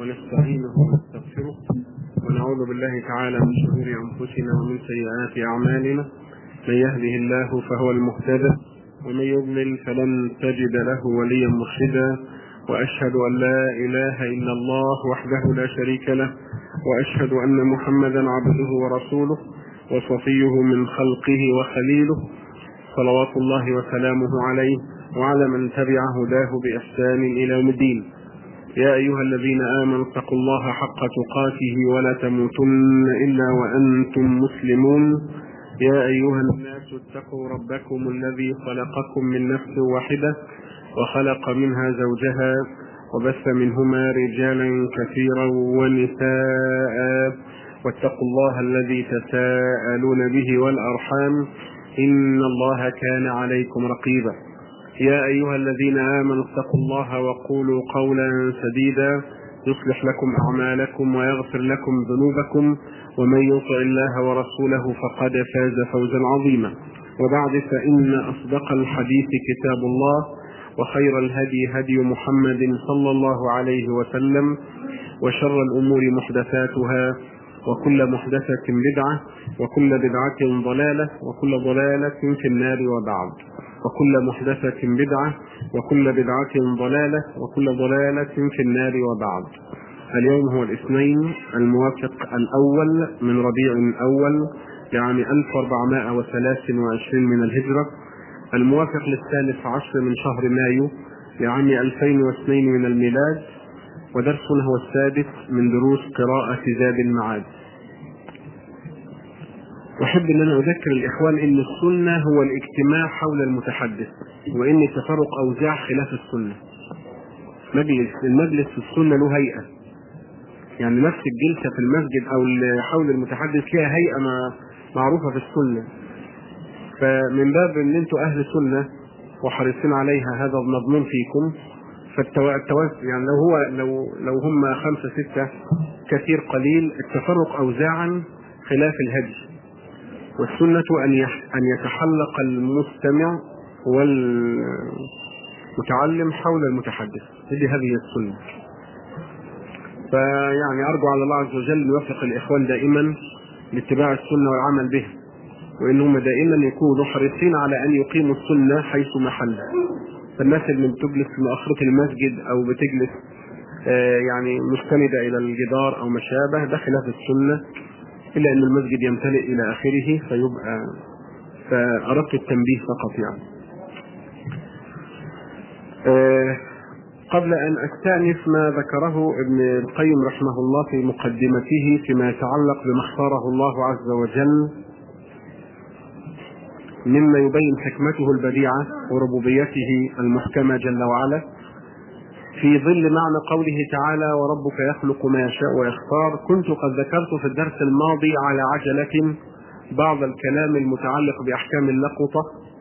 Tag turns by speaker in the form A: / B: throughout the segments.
A: ونستعينه ونستغفره ونعوذ بالله تعالى من شرور أنفسنا ومن سيئات أعمالنا. من يهده الله فهو المهتدى ومن يضلل فلن تجد له وليا مرشدا. وأشهد أن لا إله إلا الله وحده لا شريك له، وأشهد أن محمدا عبده ورسوله وصفيه من خلقه وخليله، صلوات الله وسلامه عليه وعلى من تبع هداه بإحسان إلى يوم الدين. يا أيها الذين آمنوا اتقوا الله حق تقاته ولا تموتن إلا وأنتم مسلمون. يا أيها الناس اتقوا ربكم الذي خلقكم من نفس واحدة وخلق منها زوجها وبث منهما رجالا كثيرا ونساء، واتقوا الله الذي تساءلون به والأرحام إن الله كان عليكم رقيبا. يا أيها الذين آمنوا اتقوا الله وقولوا قولا سديدا يصلح لكم أعمالكم ويغفر لكم ذنوبكم، ومن يطع الله ورسوله فقد فاز فوزا عظيما. وبعد، فإن أصدق الحديث كتاب الله، وخير الهدي هدي محمد صلى الله عليه وسلم، وشر الأمور محدثاتها، وكل محدثة بدعة، وكل بدعة ضلالة، وكل ضلالة في النار. وبعد، وكل محدثة بدعة، وكل بدعة ضلالة، وكل ضلالة في النار. وبعد. اليوم هو الاثنين الموافق الأول من ربيع الأول لعام 1423 من الهجرة، الموافق للثالث عشر من شهر مايو لعام 2002 من الميلاد، ودرسنا هو السادس من دروس قراءة زاد المعاد. أحب أن أنا أذكر الإخوان أن السنة هو الاجتماع حول المتحدث، وأن التفرق أوزاع خلاف السنة. المجلس في السنة له هيئة، يعني نفس الجلسة في المسجد أو حول المتحدث لها هيئة معروفة في السنة. فمن باب أن أنتم أهل سنة وحريصين عليها هذا المضمون فيكم، يعني لو هم 5 6 كثير قليل، التفرق أوزاعا خلاف الهدي. والسنة أن يتحلق المستمع والمتعلم حول المتحدث، هذه السنة. فيعني أرجو على الله عز وجل يوفق الإخوان دائما لاتباع السنة والعمل به، وإنهم دائما يكونوا حريصين على أن يقيموا السنة حيث محل. فالناس اللي بتجلس في مؤخرة المسجد أو بتجلس يعني مستندة إلى الجدار أو ما شابه، ده خلاف السنة، إلا أن المسجد يمتلئ إلى آخره، فأردت التنبيه فقط يعني. قبل أن أستأنف ما ذكره ابن القيم رحمه الله في مقدمته فيما يتعلق بما اختاره الله عز وجل مما يبين حكمته البديعة وربوبيته المحكمة جل وعلا، في ظل معنى قوله تعالى: وربك يخلق ما يشاء ويختار. كنت قد ذكرت في الدرس الماضي على عجلة بعض الكلام المتعلق بأحكام اللقطة،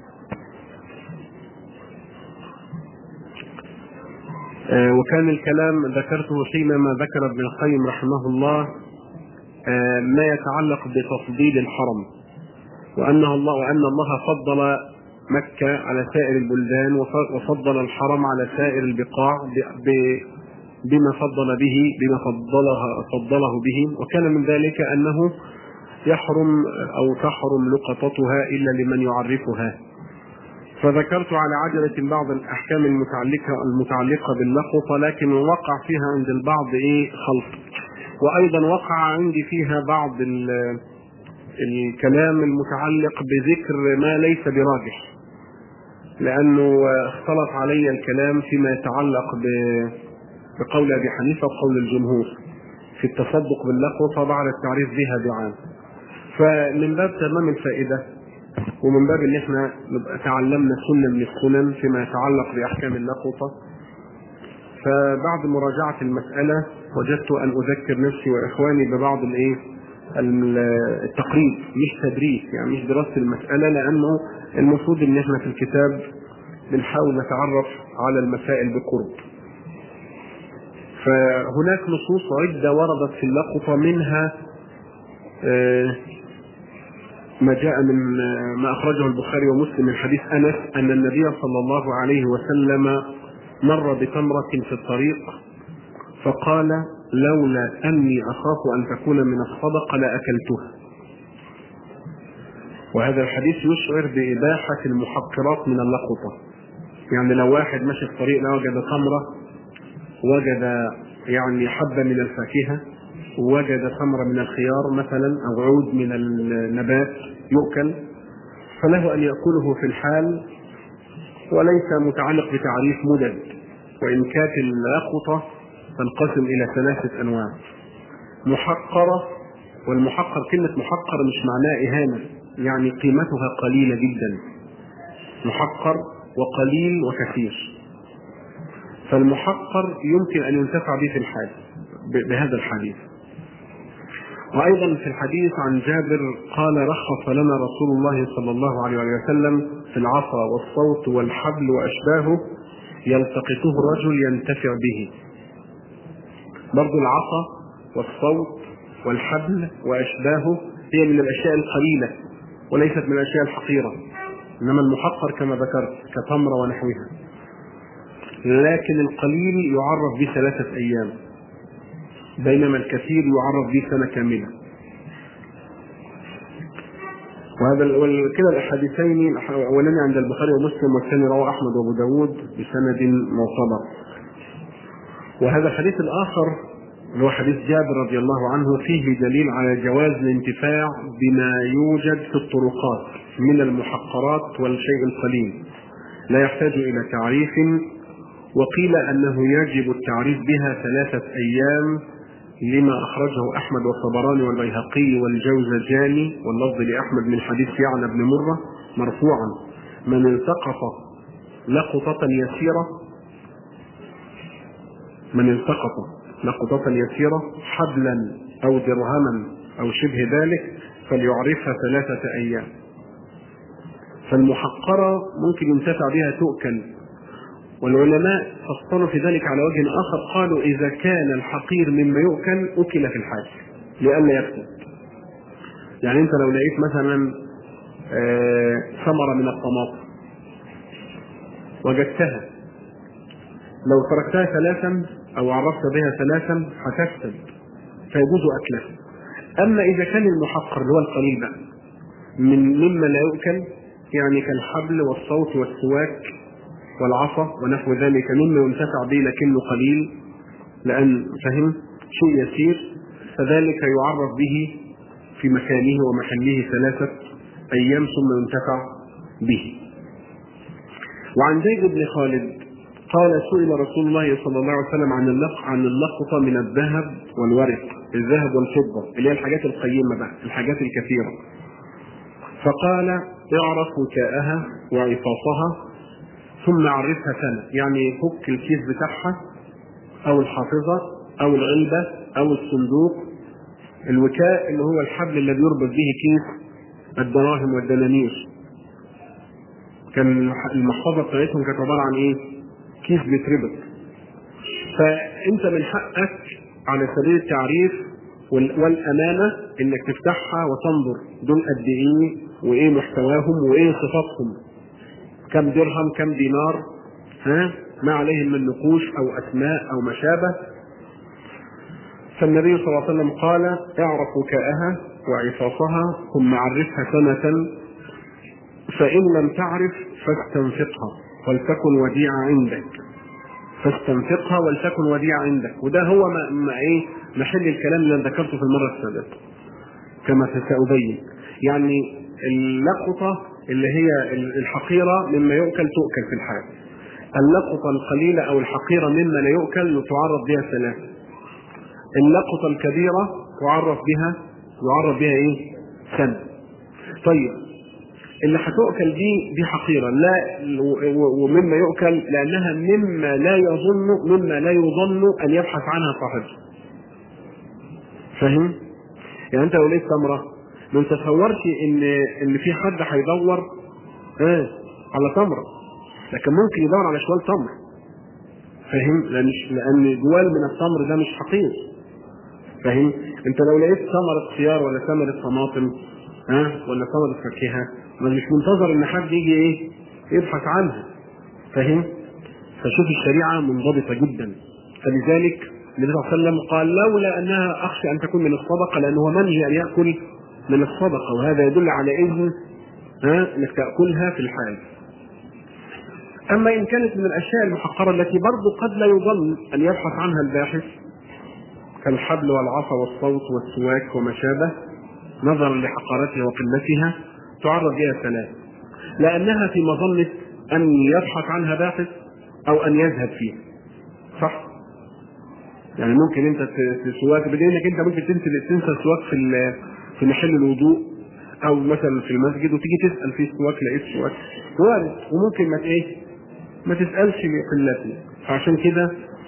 A: وكان الكلام ذكرته حينما ذكر ابن القيم رحمه الله ما يتعلق بتفضيل الحرم، وأن الله فضل مكة على سائر البلدان، وفضل الحرم على سائر البقاع بما فضله به. وكان من ذلك أنه يحرم أو تحرم لقطتها إلا لمن يعرفها. فذكرت على عجلة بعض الأحكام المتعلقة باللقطة، لكن وقع فيها عند البعض خلط، وأيضا وقع عندي فيها بعض الكلام المتعلق بذكر ما ليس براجح، لأنه اختلط علي الكلام فيما يتعلق بقول أبي حنيفة وقول الجمهور في التصدق باللقطة بعد التعريف بها بعام. فمن باب تمام الفائدة، ومن باب ان احنا نبقى تعلمنا سنة من السنن فيما يتعلق بأحكام اللقطة، فبعد مراجعة المسألة وجدت أن أذكر نفسي وإخواني ببعض التقريب، مش تدريس، يعني مش دراسة المسألة، لأنه المفروض ان احنا في الكتاب بنحاول نتعرف على المسائل بقرب. فهناك نصوص عدة وردت في اللقطة، منها ما جاء من ما أخرجه البخاري ومسلم من حديث أنس أن النبي صلى الله عليه وسلم مر بتمرة في الطريق فقال: لولا أني أخاف أن تكون من الصدقة لأكلتها. وهذا الحديث يشعر بإباحة المحقرات من اللقطة. يعني لو واحد ماشي في طريق وجد تمرة، وجد يعني حبة من الفاكهة، وجد ثمرة من الخيار مثلا أو عود من النبات يؤكل، فله أن يأكله في الحال، وليس متعلق بتعريف مدد. وإن كانت اللقطة تنقسم إلى 3 أنواع: محقرة، والمحقر كلمة محقر مش معناها إهانة، يعني قيمتها قليلة جدا، محقر وقليل وكثير. فالمحقر يمكن أن ينتفع به في الحال بهذا الحديث. وأيضا في الحديث عن جابر قال: رخص لنا رسول الله صلى الله عليه وسلم في العصا والصوت والحبل وأشباهه يلتقطه الرجل ينتفع به. برضو العصا والصوت والحبل وأشباهه هي من الأشياء القليلة وليست من الأشياء الحقيرة، إنما المحقر كما ذكرت كتمر ونحوها. لكن القليل يعرف به 3 أيام، بينما الكثير يعرف به سنة كاملة. وكلا الحديثين أولاني عند البخاري ومسلم، والثاني رواه أحمد وأبو داود بسند موصل. وهذا الحديث الآخر اللي هو حديث جابر رضي الله عنه فيه دليل على جواز الانتفاع بما يوجد في الطرقات من المحقرات والشيء القليل، لا يحتاج إلى تعريف. وقيل أنه يجب التعريف بها 3 أيام لما أخرجه أحمد والطبراني والبيهقي والجوزجاني، واللفظ لأحمد من حديث يعلى بن مرة مرفوعا: من التقط لقطة يسيرة حبلا أو درهما أو شبه ذلك فليعرفها 3 أيام. فالمحقرة ممكن ينتفع بها تؤكل، والعلماء فصلوا في ذلك على وجه آخر، قالوا إذا كان الحقير مما يؤكل أكل في الحال لئلا يفسد. يعني أنت لو لقيت مثلا ثمرة من الطماطم وجدتها، لو تركتها 3 أو عرفت بها 3 هتفسد، فيجوز أكلها. أما إذا كان المحقر اللي هو القليل بقى مما لا يؤكل، يعني كالحبل والصوت والسواك والعصا ونحو ذلك مما ينتفع به لكنه قليل لأن فهم شيء يسير، فذلك يعرف به في مكانه ومحله 3 أيام ثم ينتفع به. وعن زيد بن خالد قال: سئل رسول الله صلى الله عليه وسلم عن اللقطة من الذهب والورق، الذهب والفضة اللي هي الحاجات القيمة بقى، الحاجات الكثيرة، فقال: اعرف وكاءها وعفاصها ثم عرفها سنة. يعني فك الكيس بتاعها أو الحافظة أو العلبة أو الصندوق. الوكاء اللي هو الحبل الذي يربط به كيس الدراهم والدنانير. كان المحفظة بتاعتهم كانت عبارة عن إيه؟ كيس بيتربط. فأنت من حقك على سبيل التعريف والأمانة إنك تفتحها وتنظر دول قد إيه وإيه محتواهم وإيه صفاتهم، كم درهم كم دينار، ما عليهم من نقوش أو أسماء أو مشابه. فالنبي صلى الله عليه وسلم قال: اعرف وكاءها وعفاصها ثم عرفها سنة، فإن لم تعرف فاستنفقها ولتكن وديعة عندك. وده هو محل الكلام اللي ذكرته في المرة السابقة كما سأبين. يعني اللقطة اللي هي الحقيرة مما يؤكل تؤكل في الحال، اللقطة القليلة أو الحقيرة مما لا يؤكل تعرف بها 3، اللقطة الكبيرة يعرف بها سنة. طيب اللي هتؤكل دي حقيرة لا ومما يؤكل لأنها مما لا يظن أن يبحث عنها صاحبه. فهم؟ يعني أنت لو لقيت تمرة ما تصورش إن في حد هيدور على تمرة، لكن ممكن يدور على شوال تمر. فهم؟ لأن جوال من التمر ده مش حقير. فهم؟ أنت لو لقيت ثمرة خيار ولا ثمرة طماطم ولا ثمرة فاكهة مش منتظر إن حد يجي يبحث عنها. فهم؟ فشوف الشريعة منضبطة جدا. فلذلك النبي صلى الله عليه وسلم قال لولا أنها أخشى أن تكون من الصدقة، لأنه هو منهي أن يأكل من الصدقة، وهذا يدل على إذن أنك تأكلها في الحال. أما إن كانت من الأشياء المحقرة التي برضو قد لا يظن أن يبحث عنها الباحث كالحبل والعصا والصوت والسواك وما شابه نظرا لحقارتها وقلتها، تعرض بها ثلاث، لأنها في مظنة أن يبحث عنها باحث أو أن يذهب فيه. صح؟ يعني ممكن أنت سواك بدين إنك أنت ممكن تنسى السواك في محل الوضوء أو مثلا في المسجد وتيجي تسأل فيه السواك لقيت سواك وارد، وممكن ما تسألش لقلته. فعشان كده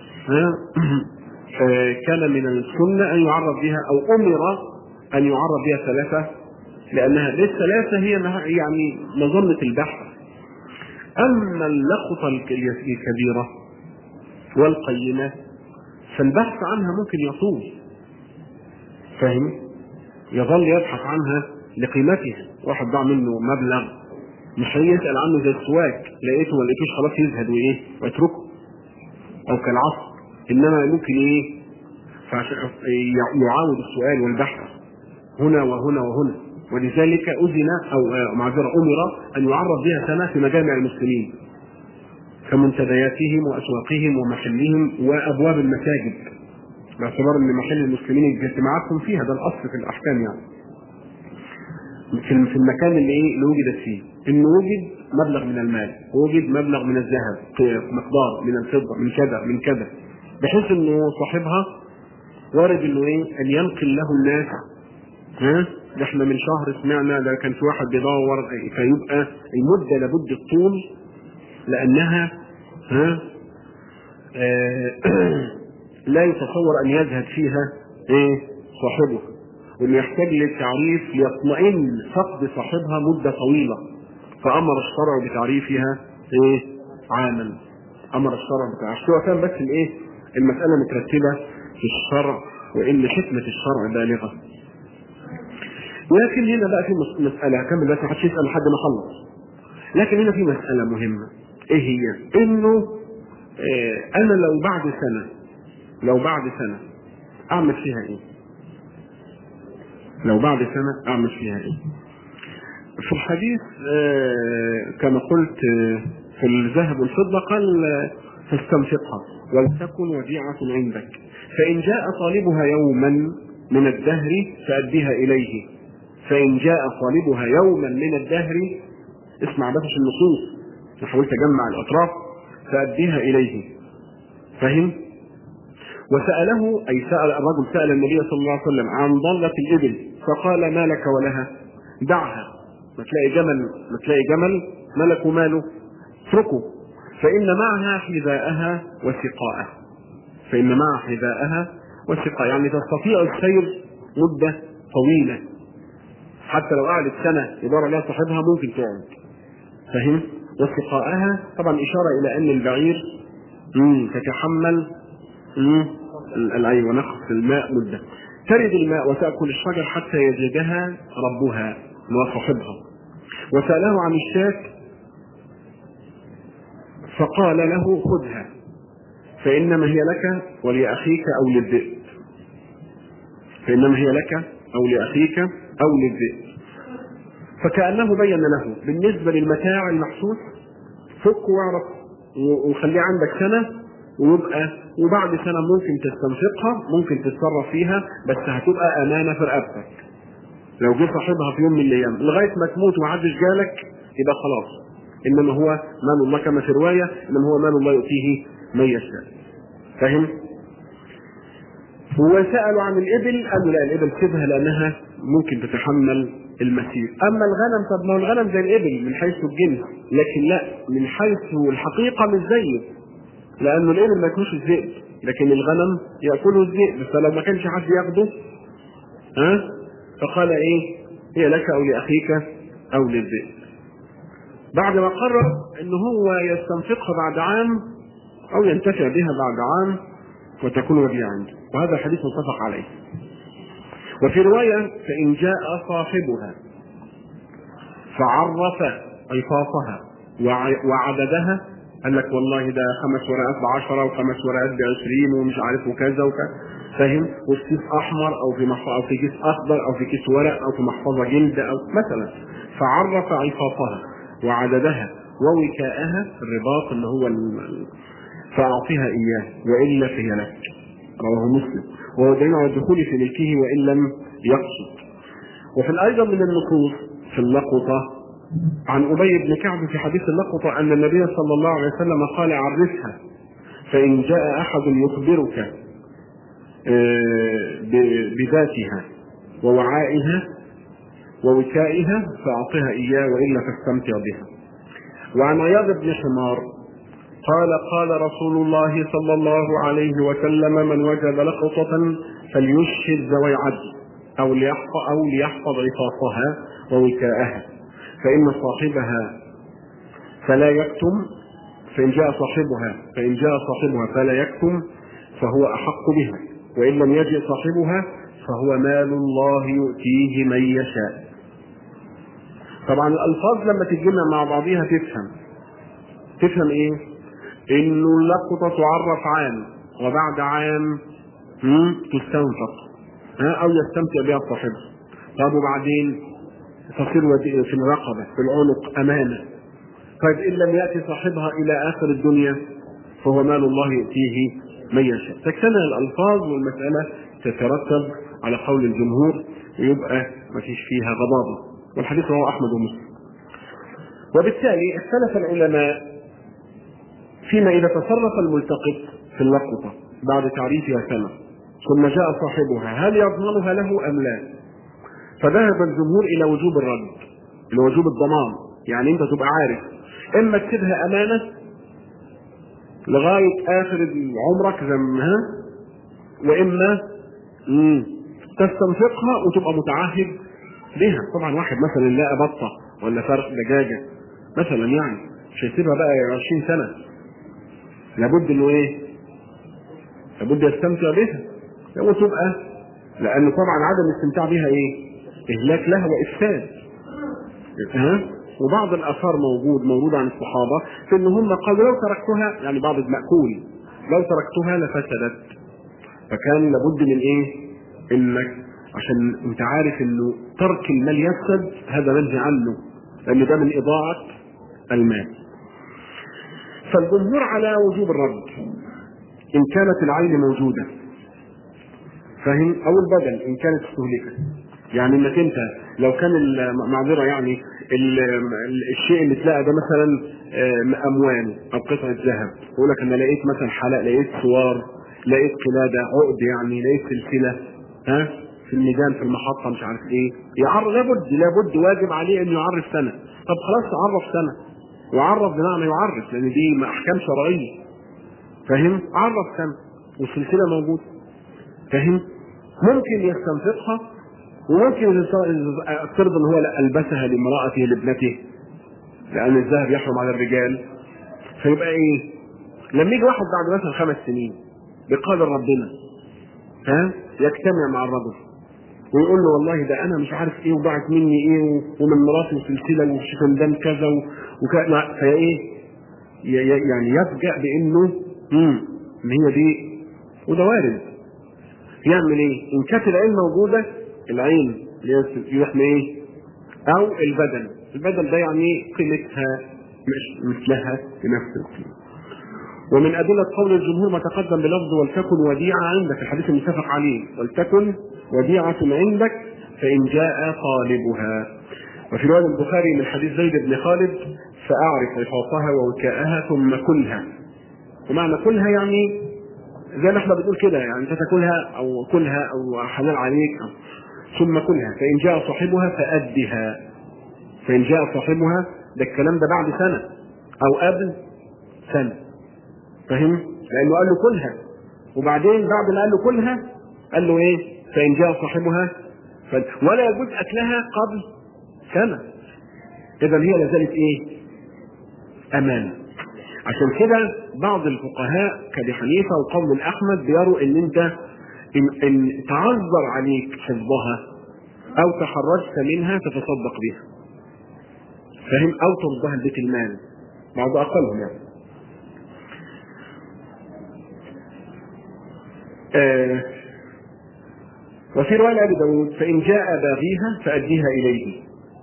A: كان من السنة أن يعرض بها أو أمر أن يعرض بها ثلاثة، لأنها الثلاثة هي يعني مظنة البحث. أما اللقطة الكبيرة والقيمة فالبحث عنها ممكن يطول، فاهم؟ يظل يبحث عنها لقيمتها. واحد ضاع منه مبلغ مش هيسأل عنه زي السواك، لقيته ما لقيتوش خلاص يزهد ويتركه، أو كالعصر. إنما ممكن يعاود السؤال والبحث هنا وهنا وهنا. ولذلك أذن أو معذرة أمر أن يعرض بها سنة في مجامع المسلمين كمنتدياتهم وأسواقهم ومحلهم وأبواب المساجد، باعتبار أن محل المسلمين اجتماعاتهم فيها، ده الأصل في الأحكام يعني في المكان اللي وجدت فيه، إنه وجد مبلغ من المال، ووجد مبلغ من الذهب، مقدار من الفضة، من كذا من كذا، بحيث إنه صاحبها وارد إنه أن ينقل له الناس. احنا من شهر سمعنا ده كان في واحد بيدور، فيبقى المدة لابد الطول، لأنها لا يتصور أن يزهد فيها صاحبه، وإنه يحتاج للتعريف ليطمئن فقد صاحبها مدة طويلة، فأمر الشرع بتعريفها عاما. أمر الشرع بتعريفها كان بس المسألة مترتبة في الشرع، وإن حكمة الشرع بالغة. لكن هنا بقى في مسألة كمل بس محدش يسأل لحد ما خلص. لكن هنا في مسألة مهمة، ايه هي؟ انه انا لو بعد سنة اعمل فيها ايه؟ لو بعد سنة اعمل فيها ايه؟ في الحديث كما قلت في الذهب والفضة قال فاستنفقها ولتكن وديعة عندك، فإن جاء طالبها يوما من الدهر فأديها إليه، فإن جاء طالبها يوما من الدهر، اسمع بس النصوص، أنا حاولت أجمع الأطراف، فأديها إليه، فهم؟ وسأله أي سأل الرجل سأل النبي صلى الله عليه وسلم عن ضالة الإبل، فقال ما لك ولها؟ دعها، ما تلاقي جمل ملك ماله اتركه، فإن معها حذاءها وسقاء، يعني تستطيع السير مدة طويلة، حتى لو قعدت سنة يدور عليها صاحبها ممكن تقعد، فهم؟ وسقاءها طبعا إشارة إلى أن البعير تتحمل ونقص الماء مدة، ترد الماء وتأكل الشجر حتى يجدها ربها وصاحبها. وسأله عن الشاة فقال له خذها، فإنما هي لك ولأخيك أو للذئب، فكأنه بين له بالنسبة للمتاع المحسوس فك واعرف وخليه عندك سنة، وبعد سنة ممكن تستنفقها، ممكن تتصرف فيها، بس هتبقى أمانة في رقبتك. لو جه صاحبها في يوم من الأيام لغاية ما تموت ومحدش جالك يبقى خلاص، إنما هو مال الله كما في رواية، إنما هو مال الله يؤتيه من يشاء، فهم؟ وسألوا عن الإبل قالوا لا، الإبل سيبها لأنها ممكن تتحمل المسير. أما الغنم طب ما الغنم زي الإبل من حيث الجنس، لكن لا من حيث الحقيقة مش زيه، لأنه الإبل ما ياكلوش الذئب، لكن الغنم يأكله الذئب، فلو ما كانش حد ياخده فقال هي لك أو لأخيك أو للذئب. بعد ما قرر إن هو يستنفقها بعد عام أو ينتفع بها بعد عام وتكون وديعة عنده، وهذا حديث متفق عليه. وفي رواية فإن جاء صاحبها فعرف أيفاصها وعددها قال لك والله ده 5 ورقات ب10 و5 ورقات ب20 ومش عارف وكذا وكذا، فاهم؟ وفي كيس احمر او في كيس اخضر او في كيس ورق او في محفظه جلد او مثلا، فعرف عفافها وعددها ووكاءها، الرباط اللي هو فاعطيها اياه والا فهي لك. رواه مسلم. وهو دليل على الدخول في ملكه وان لم يقصد. وفي ايضا من النصوص في اللقطه عن ابي بن كعب في حديث اللقطه ان النبي صلى الله عليه وسلم قال عرفها فان جاء احد يخبرك بذاتها ووعائها ووكائها فاعطها اياه والا فاستمتع بها. وعن عياض بن حمار قال قال رسول الله صلى الله عليه وسلم من وجد لقطة فليشهد ذوي عدل أو ليحفظ عفافها ووكاءها فإن صاحبها فلا يكتم، فإن جاء صاحبها فلا يكتم فهو أحق بها، وإن لم يجئ صاحبها فهو مال الله يؤتيه من يشاء. طبعا الألفاظ لما تتجمع مع بعضها تفهم إيه؟ إنه اللقطة تعرف عام وبعد عام تستنفق أو يستمتع بها صاحبها. طب وبعدين تصير في الرقبة في العنق أمانة. طيب إن لم يأتي صاحبها إلى آخر الدنيا فهو مال الله يؤتيه من يشاء. تجتمع الألفاظ والمسألة تترتب على قول الجمهور ويبقى ما فيش فيها غضاضة. والحديث رواه أحمد ومسلم. وبالتالي اختلف العلماء فيما إذا تصرف الملتقط في اللقطة بعد تعريفها سنة ثم جاء صاحبها هل يضمنها له أم لا؟ فذهب الجمهور إلى وجوب الرد، إلى وجوب الضمان. يعني أنت تبقى عارف إما تسيبها أمانة لغاية آخر عمرك زمها، وإما تستنفقها وتبقى متعهد بها. طبعا واحد مثلا لقى بطة ولا فرخ دجاجة مثلا يعني مش هيسيبها بقى 20 سنة، لابد انه ايه؟ لابد يستمتع بها وتبقى، لأنه طبعا عدم الاستمتاع بها ايه؟ إهلاك لها وإفساد. وبعض الآثار موجود عن الصحابة في ان هم قالوا لو تركتها، يعني بعض المأكول لو تركتها لفسدت. فكان لابد من ايه؟ انك عشان انت عارف انه ترك المال يفسد، هذا منهي عنه لان ده من اضاعة المال. فالجمهور على وجوب الرد ان كانت العين موجودة، فاهم؟ او البدن ان كانت استهلكت. يعني انك انت لو كان المعذرة يعني الشيء اللي تلاقى ده مثلا اموال او قطعة ذهب، يقول لك انا لقيت مثلا حلق، لقيت سوار، لقيت قلادة، عقد، يعني لقيت سلسلة في الميدان في المحطة مش عارف ايه، لابد واجب عليه انه يعرف سنة. طب خلاص عرف سنة، وعرف بمعنى يعرف لان دي احكام شرعية، فاهم؟ عرف سنة والسلسلة موجودة، فاهم؟ ممكن يستنفقها وممكن افترض ان هو البسها لامرأته لابنته لان الذهب يحرم على الرجال. فيبقى ايه؟ لما يجي واحد بعد مثلا 5 سنين بقدر ربنا يجتمع مع الرجل ويقول له والله ده انا مش عارف ايه وبعت مني ايه ومن مراتي سلسله وشكندان كذا وكذا، فايه يعني يفجأ بانه ان هي دي، وده وارد. يعمل ايه؟ ان كانت العين موجوده، العين يحمي ايه؟ او البدن ده يعني قيمتها مش مثلها بنفس القيمه. ومن أدلة قول الجمهور ما تقدم بلفظ ولتكن وديعة عندك، الحديث المتفق عليه، ولتكن وديعة عندك فإن جاء طالبها. وفي رواية البخاري من حديث زيد بن خالد فأعرف عفافها ووكاءها ثم كلها. ومعنى كلها يعني زي ما احنا بنقول كده، يعني انت تاكلها او كلها او حلال عليك ثم كلها فإن جاء صاحبها فأدها. فإن جاء صاحبها ده الكلام ده بعد سنة أو قبل سنة، فاهم؟ لانه قال له كلها، وبعدين بعد ما قال له كلها قال له ايه؟ فان جاء صاحبها ولا يجوز اكلها قبل سنه. اذا هي لازالت ايه؟ امانه. عشان كده بعض الفقهاء كابي حنيفه وقول الاحمد بيروا ان انت إن تعذر عليك حفظها او تخرجت منها تتصدق بها، فاهم؟ او تردها لبيت المال، بعض اقلهم يعني. وفي رواية أبي داود: فإن جاء باغيها فأديها إليه،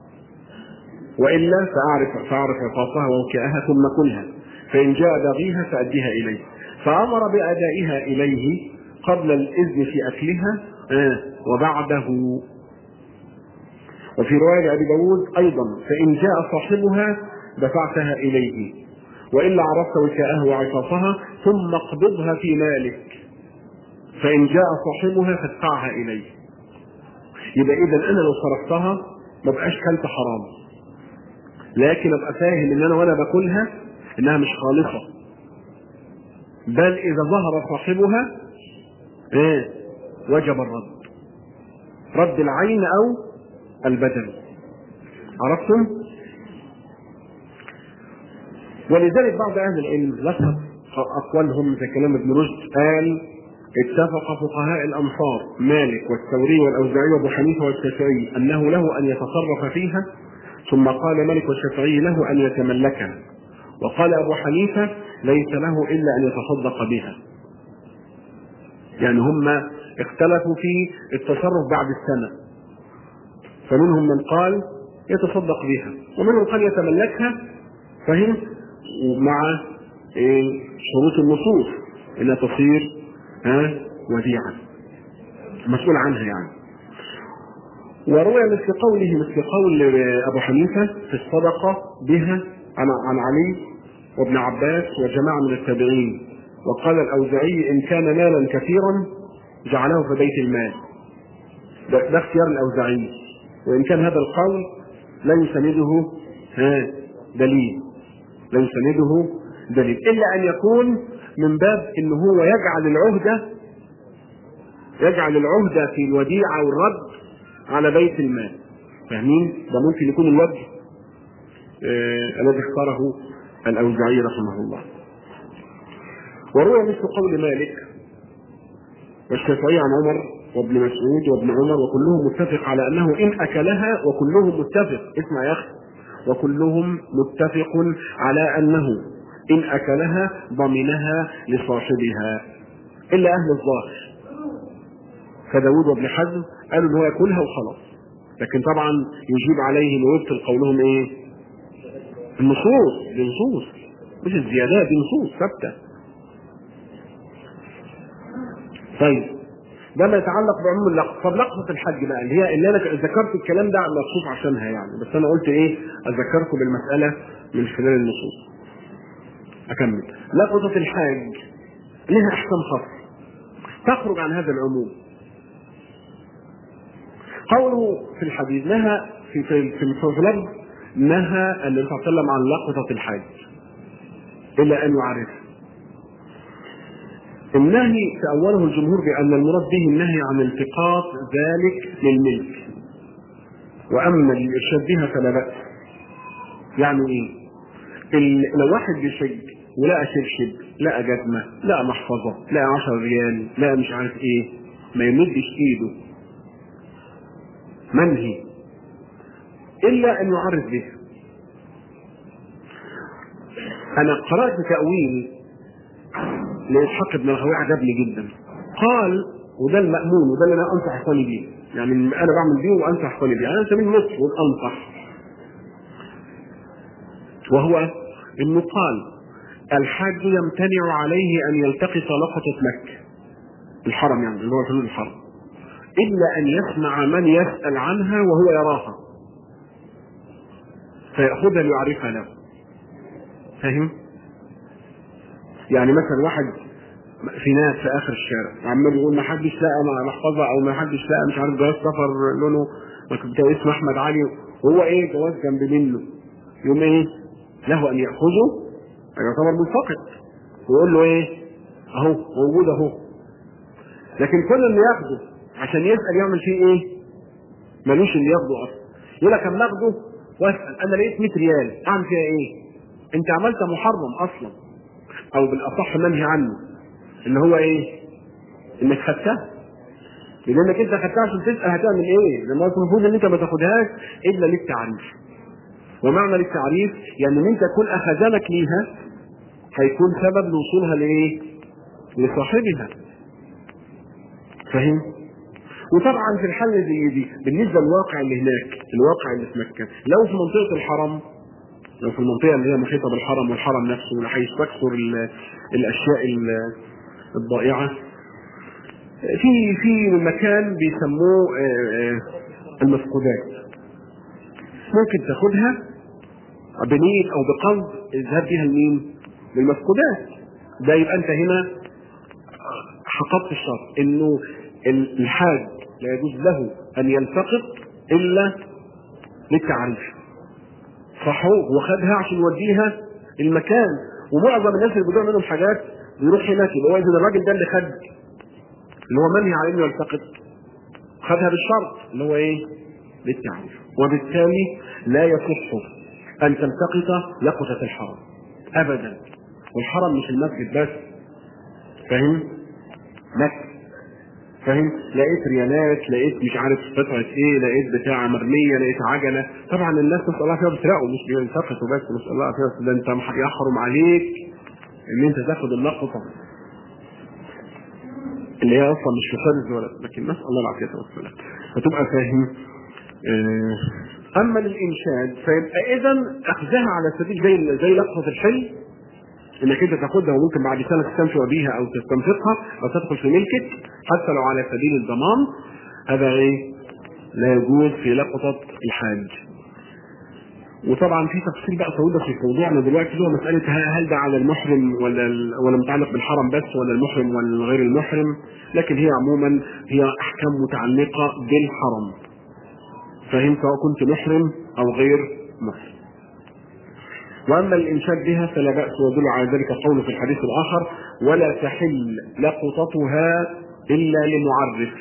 A: وإلا فأعرف عقاصها ووكاءها ثم كلها، فإن جاء باغيها فأديها إليه. فأمر بأدائها إليه قبل الإذن في أكلها وبعده. وفي رواية أبي داود أيضا: فإن جاء صاحبها دفعتها إليه، وإلا عرفت وكاءها وعقاصها ثم اقبضها في مالك، فإن جاء صاحبها فادفعها إليه. يبقى إذا أنا لو صرفتها ما بقاش كلت حرام، لكن أبقى فاهم إن أنا وأنا باكلها إنها مش خالصة، بل إذا ظهر صاحبها وجب الرد، رد العين أو البدن. عرفتم؟ ولذلك بعض أهل العلم لقد أقوالهم زي كلام ابن رشد قال: اتفق فقهاء الأمصار مالك والثوري والأوزاعي وأبو حنيفة والشافعي أنه له أن يتصرف فيها، ثم قال مالك والشافعي له أن يتملكها، وقال أبو حنيفة ليس له إلا أن يتصدق بها. يعني هم اختلفوا في التصرف بعد السنة، فمنهم من قال يتصدق بها، ومنهم قال يتملكها، فهم؟ مع شروط النصوص انها تصير وديعة مسؤول عنها يعني. وروي مثل قول ابو حنيفة في الصدقة بها عن علي وابن عباس وجماعة من التابعين. وقال الاوزاعي: ان كان مالا كثيرا جعله في بيت المال. ده اختيار الاوزاعي، وان كان هذا القول لا يسنده دليل، الا ان يكون من باب ان هو يجعل العهدة في الوديعة والرد على بيت المال. فاهمين؟ ده ممكن يكون الوجه الذي اختاره الاوزاعي رحمه الله. وروى مثل قول مالك والشافعي عن عمر وابن مسعود وابن عمر، وكلهم متفق على انه ان اكلها، وكلهم متفق، اسمع يا اخي، وكلهم متفق على انه ان اكلها ضمنها لصاحبها، الا اهل الظاهر كداود وابن حزم قالوا ان هو ياكلها وخلاص. لكن طبعا يجيب عليهم ويبطل قولهم النصوص مش الزيادات، دي نصوص ثابته. طيب ده ما يتعلق بعموم اللقطة. طب لقطة الحج بقى اللي انا ذكرت الكلام ده مخصوص عشانها يعني، بس انا قلت اذكركم بالمسألة من خلال النصوص. اكمل. لقطة الحج لها احكام خاصة تخرج عن هذا العموم. قوله في الحديث نهى في لفظ نهى النبي صلى الله عليه وسلم عن لقطة الحج الا ان يعرف. النهي تأوله الجمهور بأن المراد به النهي عن التقاط ذلك للملك، وأما الإرشاد بها فلا بأس. يعني لو واحد بيشج ولقى شبشب، لقى جزمة، لقى محفظة، لقى 10 ريال، لقى مش عارف ما يمدش ايده، منهي إلا أن يعرف به. أنا قرأت تأويل لإسحاق بن راهويه عجبني جدا. قال، وده المأمون وده اللي انا انصح اخواني بيه، يعني انا بعمل بيه وانصح اخواني بيه، انا سمين نصف والانصح، وهو انه قال الحاج يمتنع عليه ان يلتقط لقطة مكة الحرم، يعني اللي هو حدود الحرم، الا ان يسمع من يسأل عنها وهو يراها فيأخذها ليعرفها له. فاهم؟ يعني مثلا واحد في ناس في اخر الشارع عمال يقول ما حدش لقى محفظه او ما حدش لقى مش عارف جواز سفر لونه مكتوب اسمه احمد علي، وهو جواز جنب منه، يقوم له ان ياخذه، يعتبر ملتقط، ويقول له اهو موجود اهو. لكن كل اللي ياخده عشان يسال يعمل فيه ملوش اللي ياخده اصلا. يقول لك اما اخده واسال، انا لقيت 100 ريال اعمل فيها انت عملت محرم اصلا، او بالاصح منهي عنه، اللي هو انك خدتها، لانك انت خدتها عشان تسال هتعمل لما المفروض ان انت ما تاخدهاش الا للتعريف. ومعنى للتعريف يعني ان انت تكون اخذانك ليها هيكون سبب لوصولها لصاحبها. فاهم؟ وطبعا في الحل زي دي بالنسبه للواقع اللي هناك، الواقع اللي في مكه، لو في منطقه الحرم، لو في المنطقه اللي هي محيطه بالحرم والحرم نفسه وحيث تكثر الاشياء الضائعه، في مكان بيسموه المفقودات، ممكن تاخدها بنية او بقصد الذهاب بها لمين؟ للمفقودات. ده يبقى انت هنا حققت الشرط انه الحاج لا يجوز له ان يلتقط الا للتعريف. صح، هو خدها عشان يوديها المكان، ومعظم الناس اللي بيدور منهم حاجات بيروح هناك، يبقى هو اذا الراجل ده اللي خد اللي هو منهي على انه يلتقط خدها بالشرط اللي هو ايه؟ للتعريف، وبالتالي لا يصح ان تلتقط لقطة الحرم ابدا. والحرم مش المسجد بس، فاهم؟ مكة، فاهم؟ لقيت ريالات، لقيت مش عارف قطعة ايه، لقيت بتاعة مرمية، لقيت عجلة، طبعا الناس نسأل الله فيها بتسرقوا، مش بيلتقطوا بس، نسأل الله فيها، ده انت يحرم عليك ان انت تاخد اللقطة اللي هي اصلا مش في خارج الولد، لكن نسأل الله العافية والسلام. فتبقى فاهم. اما للانشاد فيبقى اذا اخذها على سبيل زي لقطة الحل، انك انت تاخدها وممكن بعد سنة تستنفع بيها او تستنفقها او تدخل في ملكك حتى لو على سبيل الضمان، هذا ايه؟ لا يجوز في لقطة الحاج. وطبعا في تفصيل بقى طويل في موضوعنا دلوقتي، هو مسألة هل ده على المحرم ولا متعلق بالحرم بس، ولا المحرم ولا غير المحرم، لكن هي عموما هي احكام متعلقة بالحرم، فهم؟ سواء كنت محرم او غير محرم. واما الانشاد بها فلا باس، ويدل على ذلك قوله في الحديث الاخر: ولا تحل لقطتها الا لمعرف.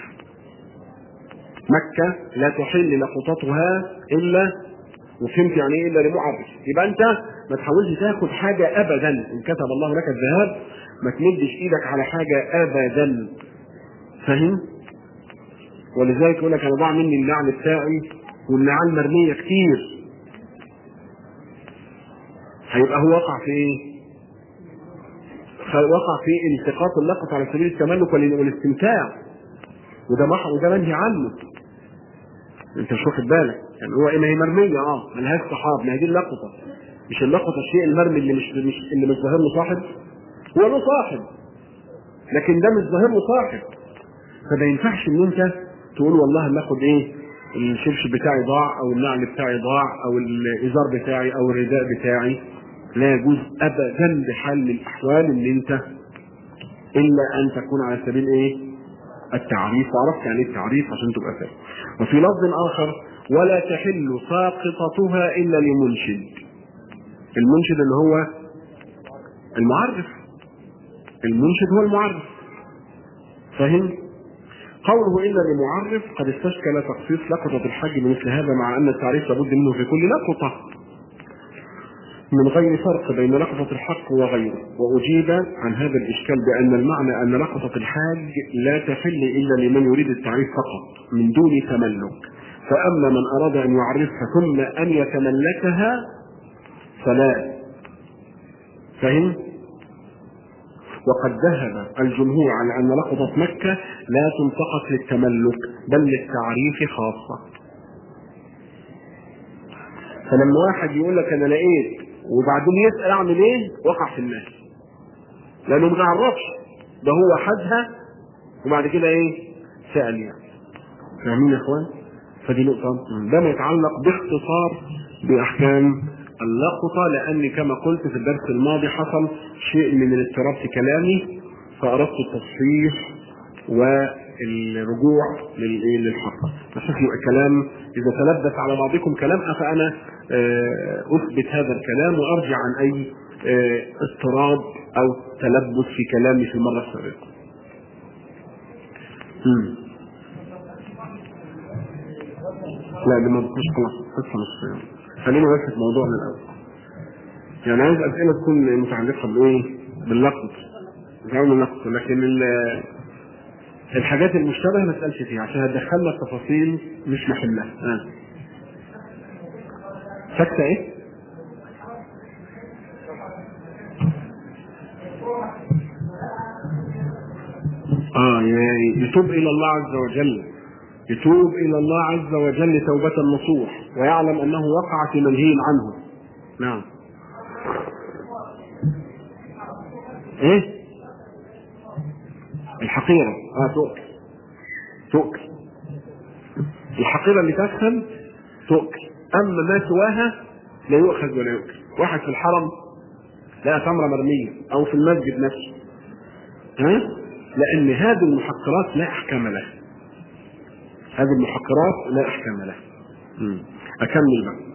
A: مكه لا تحل لقطتها الا، وفهمت يعني ايه الا لمعرف؟ يبقى انت ما تحاولش تاخد حاجه ابدا، ان كتب الله لك الذهاب ما تمدش ايدك على حاجه ابدا، فاهم؟ ولذلك يقول لك انا ضاع مني النعل بتاعي والنعال مرميه كتير، هيبقى هو وقع في ايه؟ وقع في التقاط اللقطة على سبيل التملك والاستمتاع، وده منهي عنه. انت مش واخد بالك يعني، هو ما هي مرميه ملهاش صحاب، ما هي دي اللقطة، مش اللقطة الشيء المرمي اللي مش ظاهر له صاحب، هو له صاحب لكن ده مش ظاهر له صاحب، فما ينفعش ان انت تقول والله ناخد ايه، الشبشب بتاعي ضاع او النعل بتاعي ضاع او الازار بتاعي او الرداء بتاعي. لا يجوز ابدا بحال من الاحوال ان انت الا ان تكون على سبيل ايه؟ التعريف، وعرفت يعني ايه التعريف عشان تبقى فاهم. وفي لفظ اخر: ولا تحل ساقطتها الا لمنشد. المنشد اللي هو المعرف، المنشد هو المعرف، فاهم؟ قوله الا لمعرف قد استشكل تخصيص لقطة الحج بمثل هذا، مع ان التعريف لابد منه في كل لقطة من غير فرق بين لقطة الحق وغيره. وأجيب عن هذا الإشكال بأن المعنى أن لقطة الحاج لا تحل إلا لمن يريد التعريف فقط من دون تملك، فأما من أراد أن يعرفها ثم أن يتملكها فلا، فهم؟ وقد ذهب الجمهور على أن لقطة مكة لا تنطقت للتملك بل للتعريف خاصة. فلما واحد يقول لك أنا لقيت وبعدين يسأل اعمل ايه، وقع في الناس، لانه ما يعرفش، ده هو خدها وبعد كده ايه؟ سأل يعني. فاهمين يا اخوان؟ فدي نقطة. ده ما يتعلق باختصار باحكام اللقطة، لاني كما قلت في الدرس الماضي حصل شيء من الاضطراب في كلامي فاردت التصحيح والرجوع للحق، بس يبقى كلام اذا تلبس على بعضكم كلام فانا اثبت هذا الكلام وارجع عن اي اضطراب او تلبس في كلامي في المره السابقه. لا دي ما بتكونش قصه نص، خلينا بس في موضوعنا الاول. يعني عايز اسئله تكون متعلقه بايه؟ باللقط، بعمل اللقط، لكن الحاجات المشتبهه ما تسالش فيها عشان هتدخلنا التفاصيل مش محلها. سكتة ايه؟ يتوب إلى الله عز وجل، يتوب إلى الله عز وجل توبة نصوح، ويعلم أنه وقع في منهي عنه. نعم. إيه؟ الحقيرة تؤكل. الحقيرة اللي تدخل تؤكل، أما ما سواها لا يؤخذ ولا يؤكل. واحد في الحرم لقى تمرة مرمية أو في المسجد نفسه، لأن هذه المحقرات لا أحكام لها، هذه المحقرات لا أحكام لها. أكمل بقى.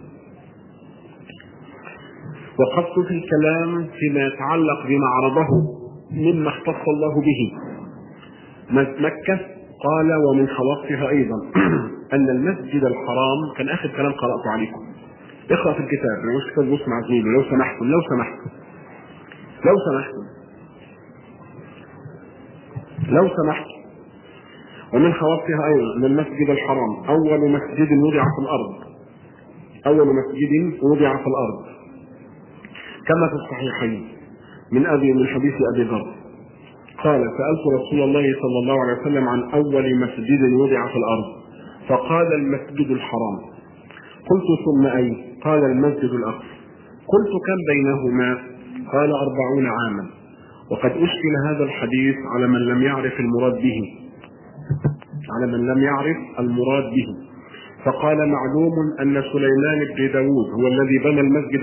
A: وقصت في الكلام فيما يتعلق بما عرضه مما اختص الله به مكة. قال ومن خواصها أيضا أن المسجد الحرام، كان آخر كلام قرأته عليكم، اقرأ في الكتاب، لو مش كتاب بص مع زميله لو سمحتم. ومن خواصها أيضا أن المسجد الحرام أول مسجد وضع في الأرض، كما في الصحيحين من حديث أبي ذر قال سألت رسول الله صلى الله عليه وسلم عن أول مسجد وضع في الأرض، فقال المسجد الحرام. قلت ثم أي؟ قال المسجد الأقصى. قلت كم بينهما؟ قال 40 عاما. وقد أشكل هذا الحديث على من لم يعرف المراد به، فقال معلوم أن سليمان بن داود هو الذي بنى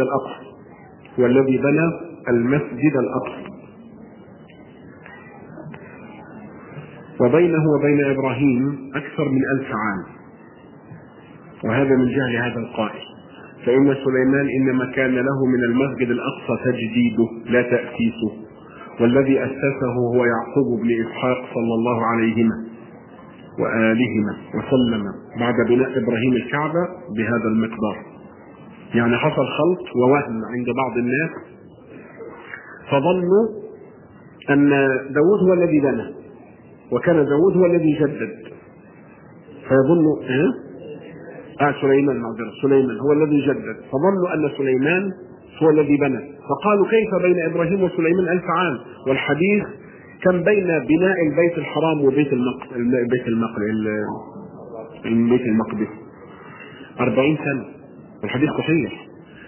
A: المسجد الأقصى، وبينه وبين إبراهيم أكثر من 1000 عام، وهذا من جهل هذا القائل، فإن سليمان إنما كان له من المسجد الأقصى تجديده لا تأسيسه، والذي أسسه هو يعقوب بن إسحاق صلى الله عليهما وآلهما وسلم بعد بناء إبراهيم الكعبة بهذا المقدار. يعني حصل خلط ووهم عند بعض الناس، فظنوا أن داود هو الذي بنى، وكان داود هو الذي جدد، فيظنوا سليمان هو الذي جدد، فظنوا أن سليمان هو الذي بنى، فقالوا كيف بين إبراهيم وسليمان 1000 عام، والحديث كان بين بناء البيت الحرام وبيت المقدس 40 سنة، والحديث صحيح.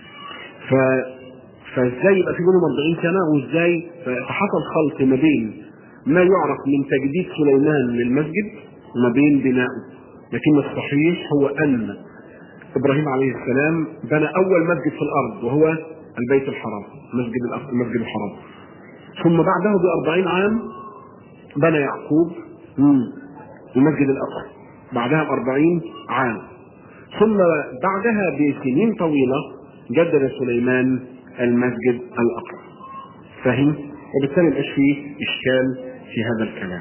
A: فازاي يبقى في بينهم 40 سنة؟ وازاي فحصل خلط ما بين ما يعرف من تجديد سليمان للمسجد وما بين بنائه. لكن الصحيح هو أن إبراهيم عليه السلام بنى أول مسجد في الأرض وهو البيت الحرام، المسجد الحرام، ثم بعده ب40 عام بنى يعقوب المسجد الأقصى، بعدها ب40 عام، ثم بعدها بسنين طويلة جدد سليمان المسجد الأقصى. فهم؟ وبالتالي مبقاش فيه إشكال في هذا الكلام.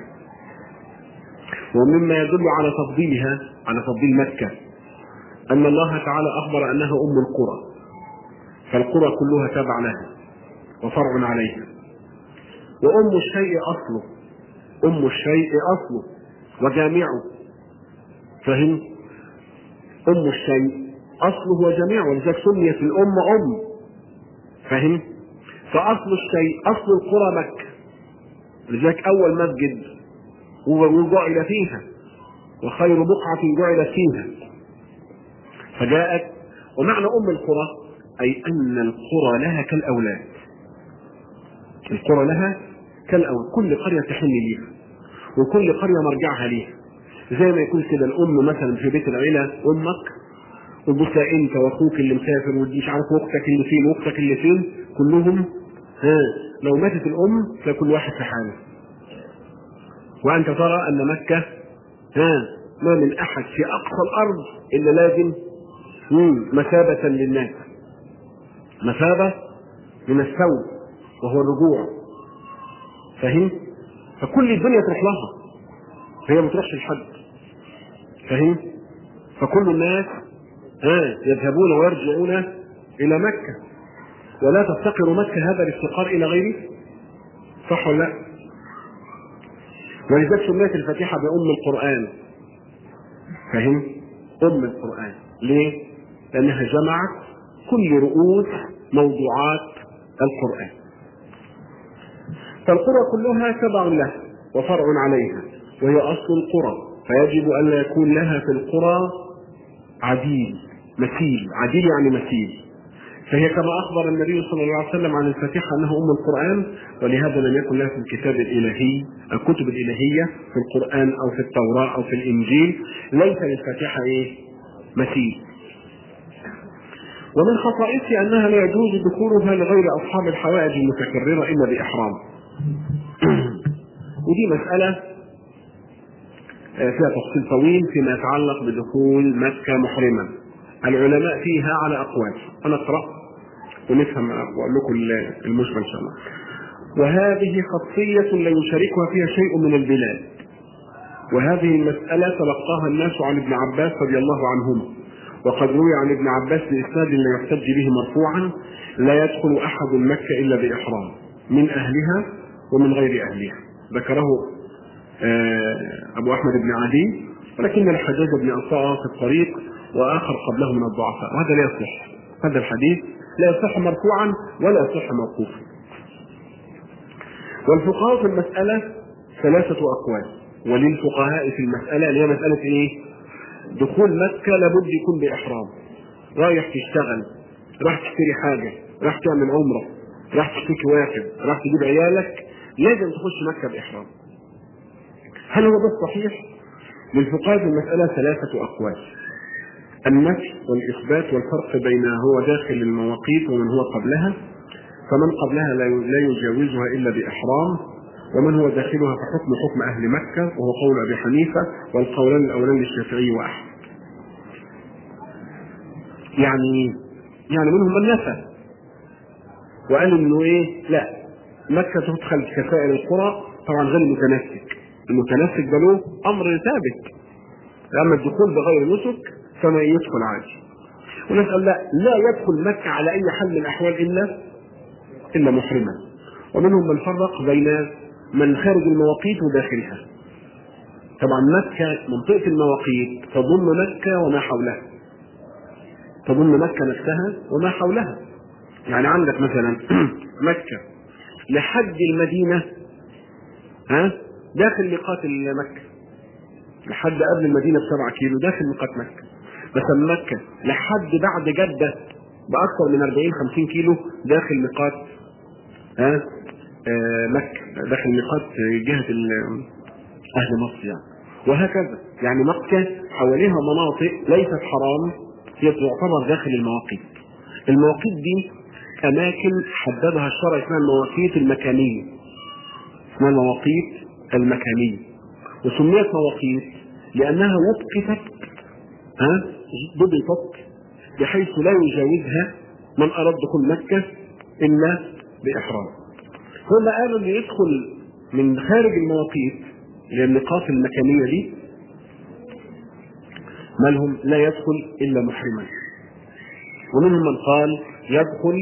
A: ومما يدل على تفضيل مكة أن الله تعالى أخبر أنها أم القرى، فالقرى كلها تابع لها وفرع عليها، وأم الشيء أصله وجامعه. فهم؟ أم الشيء أصله وجامعه، ولذلك سميت الأم فهم؟ فأصل الشيء أصل القرى مكة، لذلك أول مسجد وجعل فيها، وخير بقعة جعلت فيها، فجاءت. ومعنى أم القرى أي أن القرى لها كالأولاد، كل قرية تحن ليها، وكل قرية مرجعها ليها. زي ما يكون كده الأم مثلا في بيت العيلة أمك، وتبص أنت وأخوك اللي مسافر ومش عارف أختك اللي فين وأختك اللي فين، كلهم لو ماتت الأم فكل واحد في حاله. وأنت ترى أن مكة ما من أحد في أقصى الأرض إلا لازم مثابة للناس، مثابة من الثوب وهو الرجوع. فهم؟ فكل الدنيا تروح لها، هي ما تروحش لحد. فهم؟ فكل الناس يذهبون ويرجعون إلى مكة، ولا تفتقر مكة هذا الافتقار إلى غيره، صح ولا لا؟ ولذلك سميت الفاتحة بأم القرآن. فهم؟ أم القرآن ليه؟ لأنها جمعت كل رؤوس موضوعات القرآن. فالقرى كلها تبع له، وفرع عليها، وهي أصل القرى، فيجب أن لا يكون لها في القرى عديل مثيل. عديل يعني مثيل. فهي كما أخبر النبي صلى الله عليه وسلم عن الفاتحة أنه أم القرآن، ولهذا لم يكن لها في الكتاب الإلهي الكتب الإلهية في القرآن أو في التوراة أو في الإنجيل ليس للفاتحة مثيل. ومن خصائصها أنها لا يجوز دخولها لغير أصحاب الحوائج المتكررة إلا بإحرام. ودي مسألة فيها تفصيل طويل فيما يتعلق بدخول مكة محرما. العلماء فيها على أقوال، أنا أقرأ ونفهم وأقول لكم المشكل إن شاء الله. وهذه خاصية لا يشاركها فيها شيء من البلاد، وهذه المسألة تلقاها الناس عن ابن عباس رضي الله عنهما، وقد روي عن ابن عباس بإسناد لا يحتج به مرفوعا: لا يدخل أحد مكة إلا بإحرام من أهلها ومن غير أهلها. ذكره أبو أحمد بن عدي، ولكن الحجاج بن أنصار في الطريق وآخر قبله من الضعفاء، وهذا لا يصح. هذا الحديث لا يصح مرفوعا ولا يصح موقوفا. والفقهاء في المسألة ثلاثة أقوال، وللفقهاء في المسألة اللي هي مسألة دخول مكة لابد يكون بإحرام. رايح تشتغل، راح تشتري حاجة، راح تعمل عمرة، راح تشتكي واحد، راح تجيب عيالك، لازم تخش مكة بإحرام. هل هو ده الصحيح؟ للفقهاء في المسألة ثلاثة أقوال: النفي والإثبات، والفرق بين هو داخل المواقيت ومن هو قبلها، فمن قبلها لا يجاوزها إلا بإحرام، ومن هو داخلها حكم أهل مكة، وهو قول أبي حنيفة، والقولان الأولان للشافعي وأحمد. يعني منهم من نفى وقال إنه لا، مكة تدخل كسائر القرى، طبعا غير المتنسك. المتنسك ده له أمر ثابت، أما الدخول بغير نسك فما يدخل عادي. ونسأل لا يدخل مكة على أي حال من الأحوال إلا محرما. ومنهم من فرق بين من خارج المواقيت وداخلها. طبعا مكة منطقة المواقيت تضم مكة وما حولها، تضم مكة نفسها وما حولها. يعني عندك مثلا مكة لحد المدينة داخل ميقات مكة، لحد قبل المدينة ب7 كيلو داخل ميقات مكة. مثلا مكة لحد بعد جدة بأكثر من 40-50 كيلو داخل ميقات مكة، داخل ميقات جهة أهل مصر يعني. وهكذا يعني مكة حواليها مناطق ليست حرام، هي تعتبر داخل المواقيت. المواقيت دي أماكن حددها الشرع اسمها المواقيت المكانية، اسمها المواقيت المكانية، وسميت مواقيت لأنها وقفت ضبطت بحيث لا يجاوزها من أراد دخول مكة إلا بإحرام. هم قالوا اللي يدخل من خارج المواقيت للنقاط المكانية دي مالهم لا يدخل إلا محرما. ومنهم من قال يدخل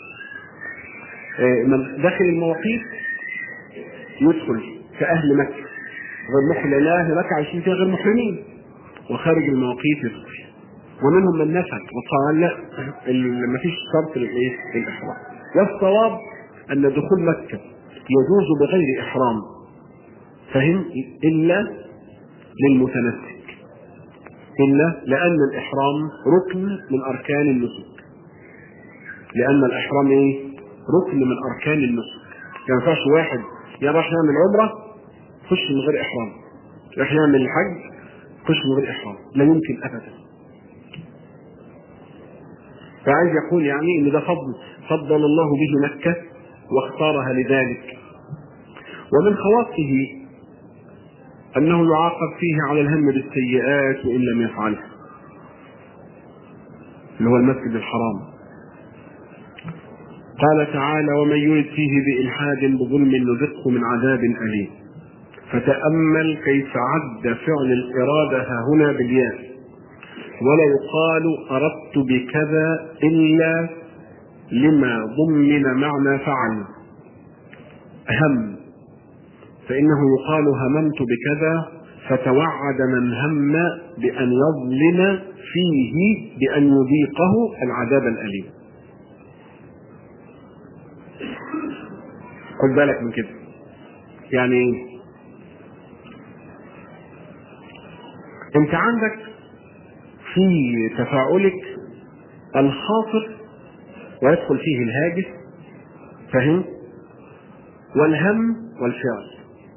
A: من داخل المواقيت يدخل كأهل مكة غير محرم، لأن أهل مكة عايشين فيها غير محرمين، وخارج المواقيت يدخل. ومنهم من نفى وقال لا، ما فيش شرط للإحرام. والصواب أن دخول مكة يجوز بغير إحرام، فهم؟ إلا للمتنسك، إلا لأن الإحرام ركن من أركان النسك، لأن الإحرام ركن من أركان النسك. يعني ما ينفعش واحد يروح يعمل عمرة خش من غير إحرام، يروح يعمل الحج خش من غير إحرام، لا يمكن أبدا. فعايز يقول يعني إن ده فضل الله به مكة واختارها لذلك. ومن خواصه أنه يعاقب فيه على الهم بالسيئات وإن لم يفعله، اللي هو المسجد الحرام. قال تعالى: ومن يرد فيه بإلحاد بظلم نذقه من عذاب أليم. فتأمل كيف عد فعل الإرادة هنا بالياء، ولا يقال أردت بكذا إلا لما ضمن معنى فعل. هم، فإنه يقال هممت بكذا، فتوعد من هم بأن يظلم فيه بأن يذيقه العذاب الأليم. خد بالك من كده. يعني انت عندك في تفاعلك الخاطر ويدخل فيه الهاجس، فهم، والهم والفعل.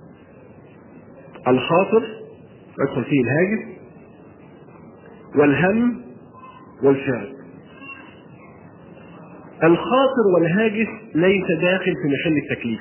A: الخاطر ويدخل فيه الهاجس والهم والفعل. الخاطر والهاجس ليس داخل في محل التكليف.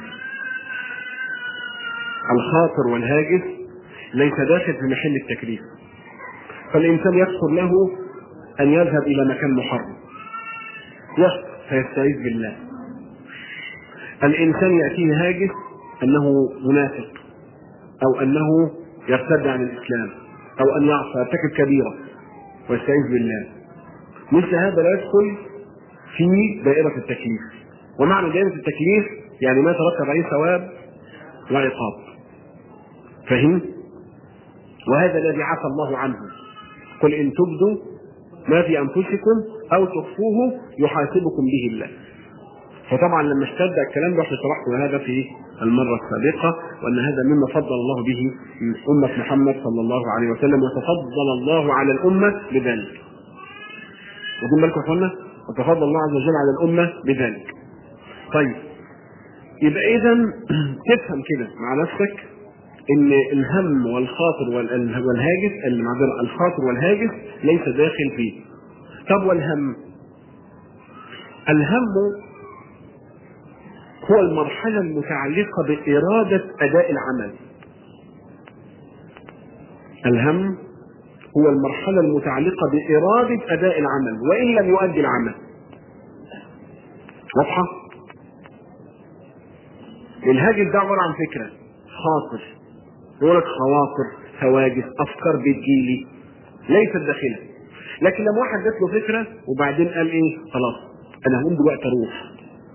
A: الخاطر والهاجس ليس داخل في محل التكليف. فالإنسان يخطر له أن يذهب إلى مكان محرم، يخطر فيستعيذ بالله. الإنسان يأتيه هاجس أنه منافق، أو أنه يرتد عن الإسلام، أو أن يعصى يرتكب كبيرة ويستعيذ بالله. مثل هذا لا يدخل في دائرة التكليف. ومعنى دائرة التكليف يعني ما ترتب عليه ثواب وعقاب، فهم؟ وهذا الذي عفى الله عنه. قل إن تبدوا ما في أنفسكم أو تخفوه يحاسبكم به الله. فطبعا لما اشتد الكلام ده شرحت هذا في المرة السابقة، وأن هذا مما فضل الله به أمة محمد صلى الله عليه وسلم، وتفضل الله على الأمة بذلك. واخدين بالكم يا اخوانا؟ وتفضل الله عز وجل على الأمة بذلك. طيب، يبقى إذا تفهم كده مع نفسك إن الهم والخاطر والهاجس، الخاطر والهاجس ليس داخل فيه. طب والهم؟ الهم هو المرحلة المتعلقة بإرادة أداء العمل. الهم هو المرحلة المتعلقة بإرادة أداء العمل وإن لم يؤدي العمل. واضحة؟ الهاجس ده عبارة عن فكرة، خاطر، يقول لك خواطر، هواجس، أفكار بتجيلي ليست داخلة. لكن لما واحد جات له فكرة وبعدين قال إيه؟ خلاص أنا هقوم دلوقتي أروح،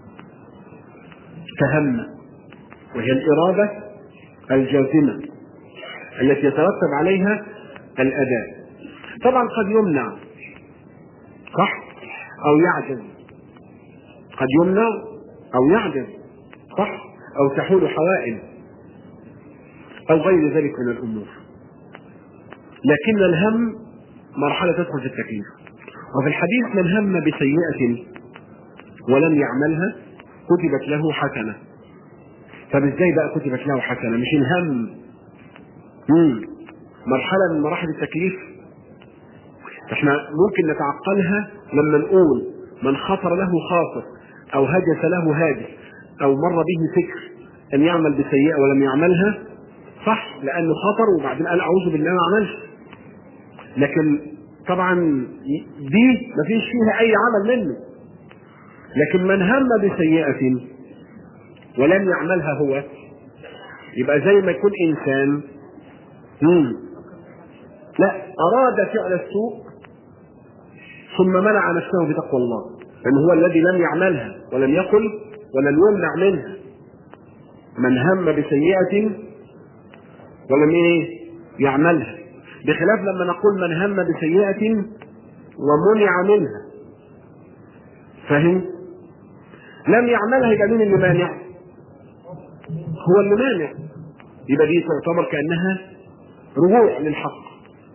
A: فهم، وهي الإرادة الجازمة التي يترتب عليها الأداء. طبعا قد يمنع، صح؟ أو يعجز، قد يمنع أو يعجز، صح؟ أو تحول حوائل أو غير ذلك من الأمور. لكن الهم مرحلة تدخل في التكليف. وفي الحديث من هم بسيئة ولم يعملها كتبت له حسنة. طب ازاي بقى كتبت له حسنة؟ مش الهم مرحلة من مراحل التكليف؟ احنا ممكن نتعقلها لما نقول من خطر له خاطر او هجس له هاجس او مر به فكر ان يعمل بسيئة ولم يعملها، صح؟ لانه خطر وبعدين قال اعوذ بالله ما عملش. لكن طبعا دي مفيش فيها اي عمل منه. لكن من هم بسيئة ولم يعملها هو، يبقى زي ما يكون انسان لا اراد فعل السوء ثم منع نفسه بتقوى الله، لأنه هو الذي لم يعملها ولم يقل ولم يمنع منها. من هم بسيئة ولم يعملها، بخلاف لما نقول من هم بسيئة ومنع منها، فهم؟ لم يعملها يبقى مين اللي مانع؟ هو اللي مانع. يبقى دي تعتبر كأنها رجوع للحق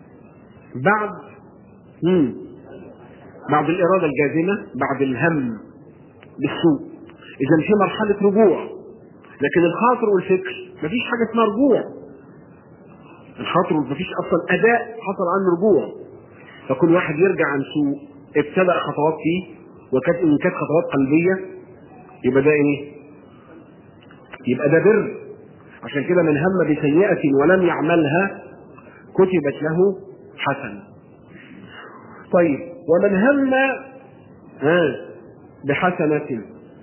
A: بعد الإرادة الجازمة، بعد الهم بالسوء. إذا في مرحلة رجوع. لكن الخاطر والفكر مفيش حاجة اسمها رجوع. الخاطر مفيش أصلا أداء حصل عنه رجوع. فكل واحد يرجع عن سوء ابتدأ خطوات فيه، وإن كانت خطوات قلبية يبقى ده إيه؟ يبقى ده بر. عشان كده من هم بسيئة ولم يعملها كتبت له حسنة. طيب، ومن هم بحسنة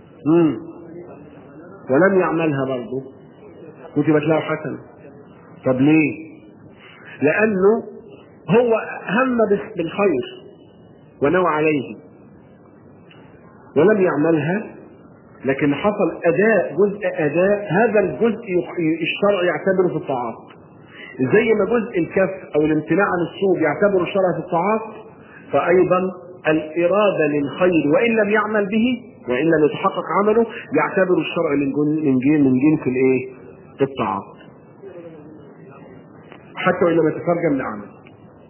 A: ولم يعملها برضه كتبت له حسنة. طب ليه؟ لأنه هو هم بالخير ونوى عليه ولم يعملها، لكن حصل جزء أداء، هذا الجزء الشرع يعتبره في الطاعات. زي ما جزء الكف أو الامتناع عن السوء يعتبر الشرع في الطاعات، فأيضا الإرادة للخير وإن لم يعمل به وإن لم يتحقق عمله يعتبر الشرع من جنس الطاعات، حتى وإن لم يتفرج من عمل.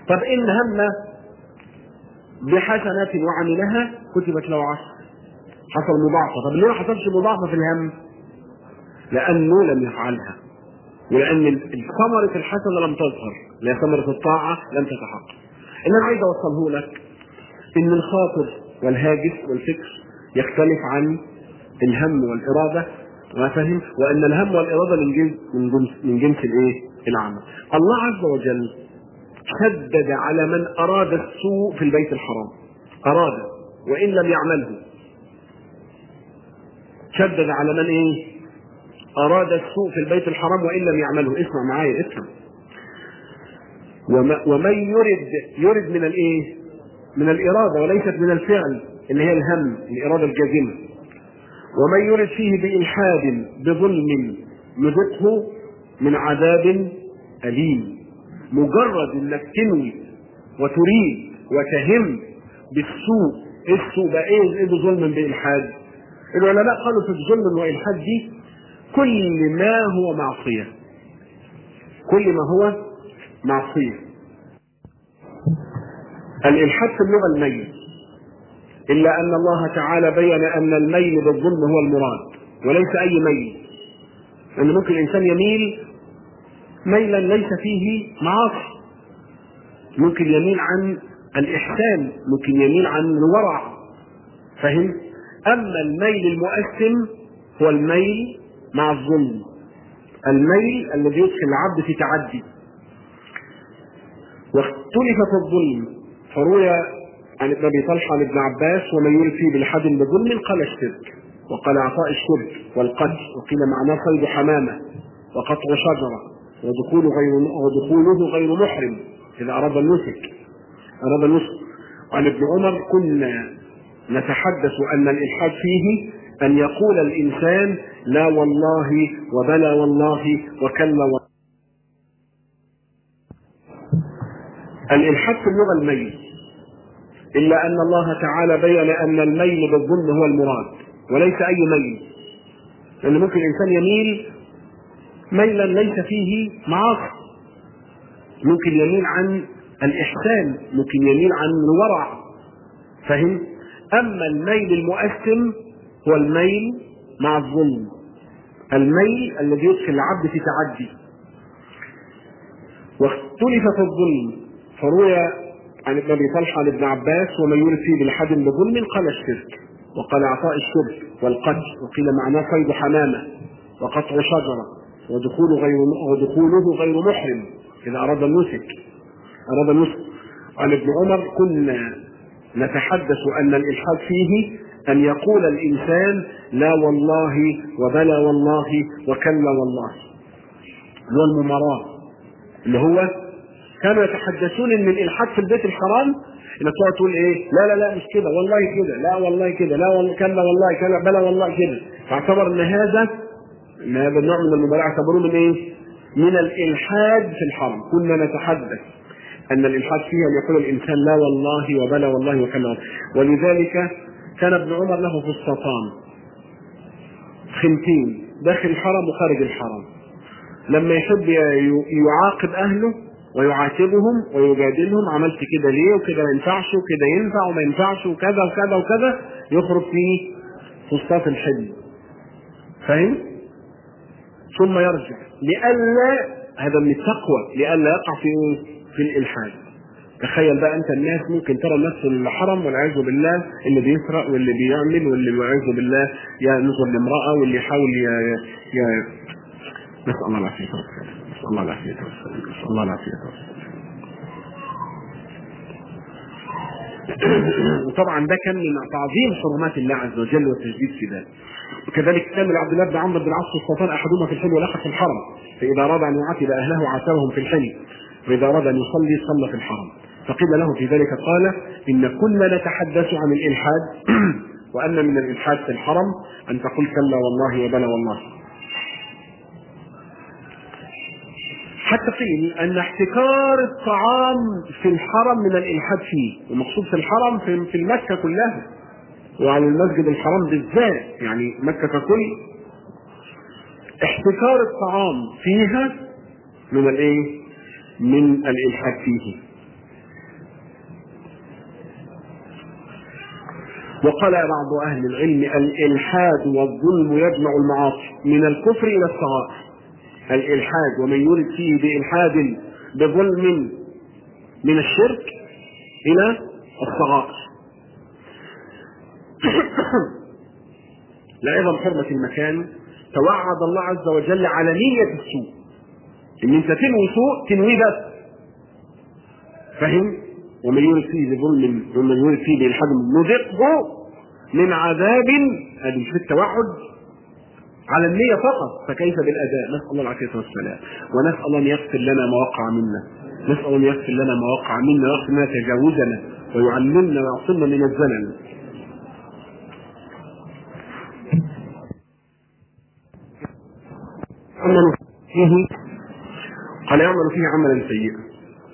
A: طب إن هم بحسنة وعملها كتبت له 10، حصل مضاعفة. طب ليه ما حصلش مضاعفة في الهم؟ لأنه لم يفعلها، ولأن ثمرة الحسنة لم تظهر، لأن ثمرة الطاعة لم تتحقق. اللي أنا عايز أوصله لك إن الخاطر والهاجس والفكر يختلف عن الهم والإرادة، وفهم، وأن الهم والإرادة من جنس الإيه؟ العمل. الله عز وجل شدد على من أراد السوء في البيت الحرام، أراد وإن لم يعمله. شدد على من إيه؟ أراد السوء في البيت الحرام وإن لم يعمله. اسمع معايا، افهم. ومن يرد من الإيه؟ من الإرادة وليست من الفعل، اللي هي الهم، الإرادة الجازمة. ومن يرد فيه بإلحاد بظلم نذقه من عذاب أليم. مجرد انك تنوي وتريد وتهم بالسوء، السوء بقى ايه بظلم بإلحاد؟ العلماء قالوا في الظلم والإلحاد دي كل ما هو معصية، كل ما هو معصية. الإلحاد في اللغة الميل، إلا أن الله تعالى بين أن الميل بالظلم هو المراد وليس أي ميل، لأن ممكن الإنسان يميل ميلا ليس فيه معاصي، ممكن يميل عن الإحسان، ممكن يميل عن الورع، فهم؟ أما الميل المؤثم هو الميل مع الظلم، الميل الذي يدخل العبد في تعدي. واختلف في الظلم، فروي عن ابي طلحه عن ابن عباس: ومن يرد فيه بالحد بظلم قال الشرك، وقال عطاء الشرك والقتل، وقيل معناه صيد حمامه وقطع شجره ودخوله غير محرم اذا اراد النسك. وعن ابن عمر: كنا نتحدث ان الالحاد فيه ان يقول الانسان لا والله وبلى والله وكلا والله. الالحاد في اللغه الميل، إلا أن الله تعالى بين أن الميل بالظلم هو المراد وليس أي ميل، لأن ممكن الإنسان يميل ميلا ليس فيه معاصي، ممكن يميل عن الإحسان، ممكن يميل عن الورع، فهم؟ أما الميل المؤثم هو الميل مع الظلم، الميل الذي يدخل العبد في تعدي. واختلف في الظلم، فروي عن ابي طلحه عن ابن عباس: ومن يرد فيه بالحد بظلم قال الشرك، وقال عطاء الشرك والقتل، وقيل معناه صيد حمامه وقطع شجره ودخوله غير محرم اذا اراد النسك. عن ابن عمر: كنا نتحدث ان الالحاد فيه ان يقول الانسان لا والله وبلى والله وكلا والله، اللي هو المماراه، اللي هو كانوا يتحدثون ان الالحاد في البيت الحرام انك تقعد تقول ايه لا مش كده، والله كده، لا والله كده، لا والله كلا، والله كلا، بلا والله كده. فاعتبر ان هذا النوع من المبالغه اعتبروه من ايه؟ من الالحاد في الحرم. كنا نتحدث ان الالحاد فيه ان يقول الانسان لا والله وبلا والله وكلا. ولذلك كان ابن عمر له في السطام خنتين داخل الحرم وخارج الحرم، لما يحب يعاقب اهله ويعاتبهم ويجادلهم: عملت كده ليه؟ وكده ما ينفعش، وكده ينفع وما ينفعش، وكذا وكذا وكذا، يخرج في فسطاط الحلم، فاهم؟ ثم يرجع لئلا، هذا من التقوى، لئلا يقع في الالحاد. تخيل بقى انت الناس ممكن ترى الناس في الحرم والعياذ بالله اللي بيسرق واللي بيعمل واللي والعياذ بالله ينظر لامراه واللي يحاول نسأل الله العافية والسلام، نسأل الله العافية والسلام، نسأل الله العافية والسلام. وطبعا ده كان من تعظيم حرمات الله عز وجل والتجديد في ذلك. وكذلك كان لعبد الله بن عمرو بن العاص السلطان احدهما في الحل والاخر في الحرم، فاذا اراد ان يعاتب اهله عاتبهم في الحل، واذا اراد ان يصلي صلى في الحرم. فقيل له في ذلك قال: ان كنا نتحدث عن الالحاد وان من الالحاد في الحرم ان تقول كلا والله وبلا والله. حتى قيل ان احتكار الطعام في الحرم من الالحاد فيه، ومقصود في الحرم في مكه كلها وعلى المسجد الحرام بالذات، يعني مكه ككل، احتكار الطعام فيها من الايه؟ من الالحاد فيه. وقال بعض أهل العلم الإلحاد والظلم يجمع المعاصي من الكفر إلى الصغائر. الإلحاد ومن يرد فيه بإلحاد بظلم من الشرك إلى الصغائر. لعظم حرمة المكان توعد الله عز وجل على نية السوء، إن أنت تنوي سوء تنوي بس، فهم؟ ومن يرد فيه بظلم ومن يرد فيه بإلحاد نذقه من عذاب أليم. في التوعد على النية فقط، فكيف بالأداء؟ نسأل الله العافية والسلام، ونسأل الله أن يغفر لنا ما وقع منا، نسأل الله أن يغفر لنا ما وقع منا ويغفر لنا تجاوزنا ويعلمنا ويعصمنا من الزلل. عمل فيه قال يعمل فيه عملا سيئا،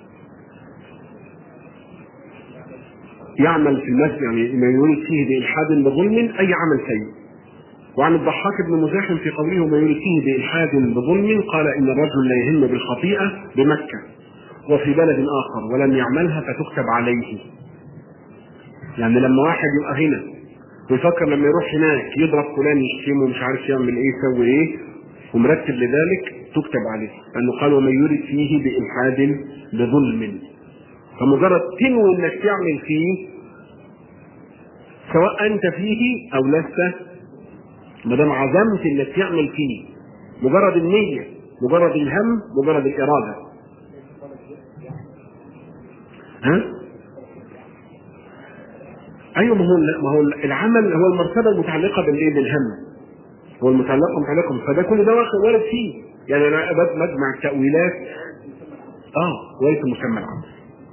A: يعمل في المسجد يعني ما يريد فيه بإلحاد بظلم أي عمل سيء. وعن الضحاك بن مزاحم في قوله وما يريد فيه بإلحاد بظلم قال إن الرجل لا يهم بالخطيئة بمكة وفي بلد آخر ولم يعملها فتكتب عليه. يعني لما واحد يبقى هنا ويفكر لما يروح هناك يضرب فلان يشتمه مش عارف يعمل ايه يسوي ايه ومرتب لذلك تكتب عليه، لأنه قال وما يريد فيه بإلحاد بظلم. فمجرد تنوي انك تعمل فيه سواء انت فيه او لست، ما دام عزمت انك تعمل فيه، مجرد النية مجرد الهم مجرد الإرادة. ها؟ ايوه، ما هو العمل هو المرتبة المتعلقة بالايه؟ بالهم، هو متعلقة فده كل ده وارد فيه. يعني انا مجمع التأويلات وليس مسمى العمل.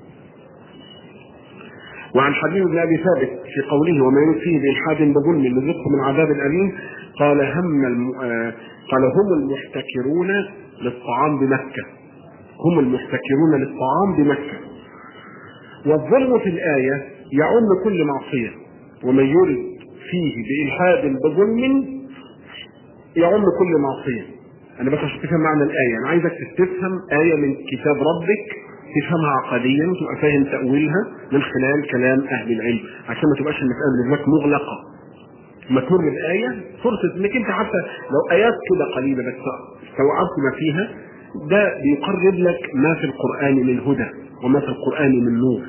A: وعن حبيب بن ابي ثابت في قوله وما يريد فيه بإلحاد بظلم نذقه من عذاب أليم قال قال هم المحتكرون للطعام بمكة، هم المحتكرون للطعام بمكة. والظلم في الآية يعم كل معصية، ومن يريد فيه بإلحاد بظلم يعم كل معصية. أنا بس عشان تفهم معنى الآية، أنا عايزك تفهم آية من كتاب ربك تفهمها عقديا وتبقى فاهم تأويلها من خلال كلام أهل العلم، عشان ما تبقاش المسألة بالذات مغلقة. ما تمر الآية فرصة إنك أنت حتى لو آيات كده قليلة بس استوعبت ما فيها، ده بيقرب لك ما في القرآن من هدى وما في القرآن من نور.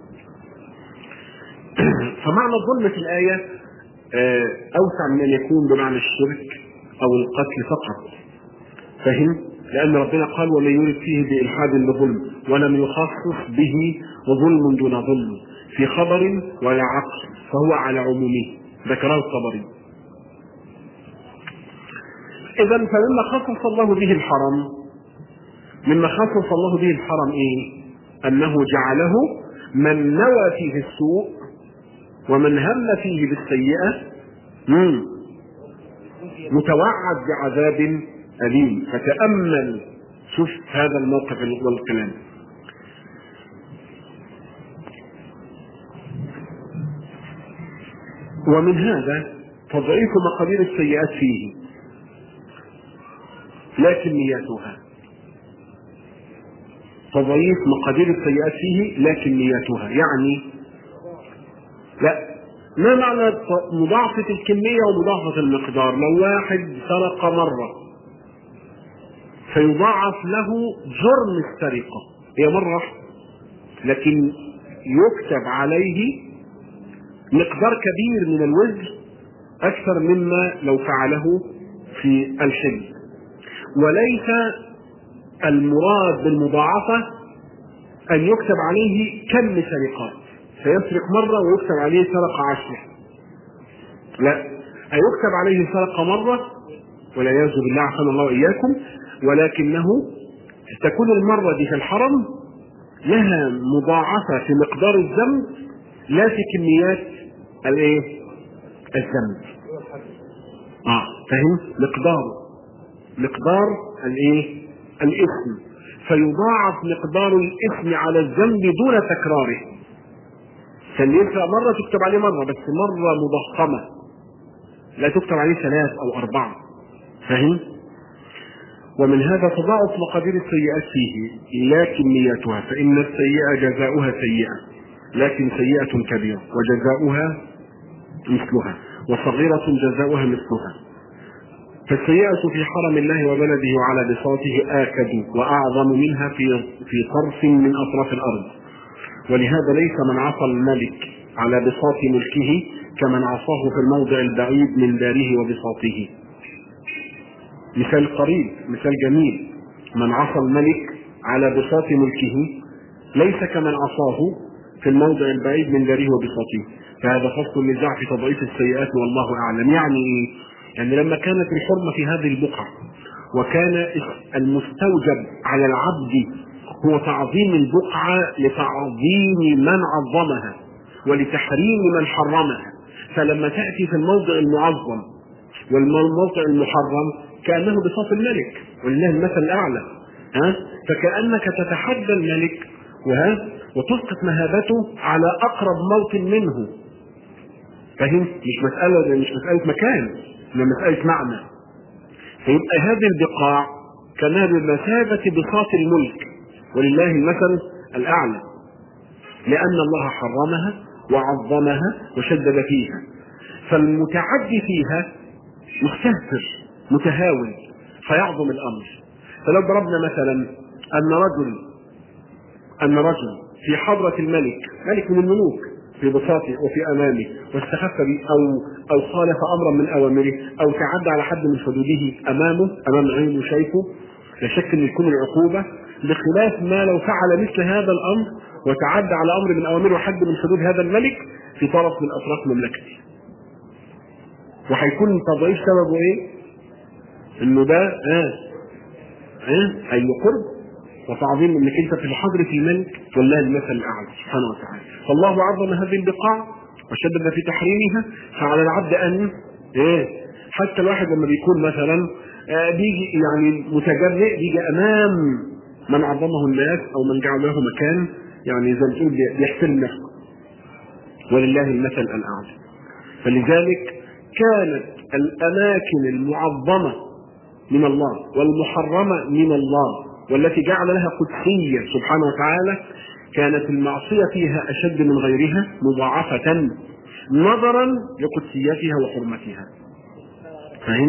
A: فمعنى الظلم في الآية أوسع من أن يكون بمعنى الشرك أو القتل فقط، فهم؟ لأن ربنا قال ومن يريد فيه بإلحاد بظلم ولم يخصص به وظلم دون ظلم في خبر ولا عقل فهو على عمومه، ذكره الطبري. إذا فمما خصص الله به الحرم، مما خصص الله به الحرم إيه؟ أنه جعله من نوى فيه السوء ومن هم فيه بالسيئة متوعد بعذاب أليم. فتأمل، شوف هذا الموقف والكلام. ومن هذا تضعيف مقادير السيئات فيه لا كمياتها، تضعيف مقادير السيئات فيه لا كمياتها. يعني لا، ما معنى مضاعفة الكمية ومضاعفة المقدار؟ لو واحد سرق مرة فيضاعف له جرم السرقة، هي مرة لكن يكتب عليه مقدار كبير من الوزر أكثر مما لو فعله في الحل. وليس المراد بالمضاعفة أن يكتب عليه كم سرقات، فيسرق مرة ويكتب عليه سرقة 10، لا، هيكتب عليه سرقة مرة والعياذ بالله عافانا الله وإياكم، ولكنه تكون المرة دي في الحرم لها مضاعفة في مقدار الذنب لا في كميات الايه؟ الذنب. فهم؟ مقدار الايه؟ الاسم، فيضاعف مقدار الاسم على الذنب دون تكراره. كان ينفع مرة تكتب عليه مرة، بس مرة مضخمة لا تكتب عليه 3 أو 4. فهم؟ ومن هذا تضاعف مقادير السيئات فيه لا كمياتها، فإن السيئة جزاؤها سيئة لكن سيئة كبيرة وجزاؤها مثلها وصغيرة جزاؤها مثلها. فالسيئة في حرم الله وبلده وعلى بساطه آكد وأعظم منها في طرف من أطراف الأرض. ولهذا ليس من عصى الملك على بساط ملكه كمن عصاه في الموضع البعيد من داره وبساطه. مثال قريب، مثال جميل. من عصى الملك على بساط ملكه ليس كمن عصاه في الموضع البعيد من داره وبساطه. فهذا فصل النزاع في تضعيف السيئات والله أعلم. يعني إيه؟ يعني لما كانت الحرمة في هذه البقعة وكان المستوجب على العبد هو تعظيم البقعة لتعظيم من عظمها ولتحريم من حرمها، فلما تأتي في الموضع المعظم والموضع المحرم كأنه بساط الملك ولله المثل الأعلى، فكأنك تتحدى الملك وتسقط مهابته على أقرب موطن منه. فهم؟ مش مسألة مكان، إنما مسألة معنى. فيبقى هذه البقاع كانها بمثابة بساط الملك ولله المثل الأعلى، لأن الله حرمها وعظمها وشدد فيها، فالمتعدي فيها مستهتر متهاون فيعظم الأمر. فلو ضربنا مثلا أن رجل في حضرة الملك، ملك من الملوك، في بساطه وفي أمامه واستخف أو خالف أمرا من أوامره أو تعدى على حد من حدوده أمام عينه شايفه، لا شك أن يكون العقوبة بخلاف ما لو فعل مثل هذا الأمر وتعدى على أمر من أوامره وحد من حدود هذا الملك في طرف من أطراف مملكته. وهيكون تضعيف سببه إيه؟ إنه ده أي قرب وتعظيم انك انت في حضرة الملك والله المثل الاعلى سبحانه وتعالى. فالله عظم هذه البقاع وشدد في تحريمها، فعلى العبد ان حتى الواحد لما بيكون مثلا بيجي يعني متجرئ بيجي امام من عظمه الناس او من جعل له مكان، يعني زي ما تقول بيحترم نفسه ولله المثل الاعلى. فلذلك كانت الاماكن المعظمه من الله والمحرمه من الله والتي جعل لها قدسية سبحانه وتعالى كانت المعصية فيها أشد من غيرها مضاعفة نظرا لقدسيتها وحرمتها. فهم؟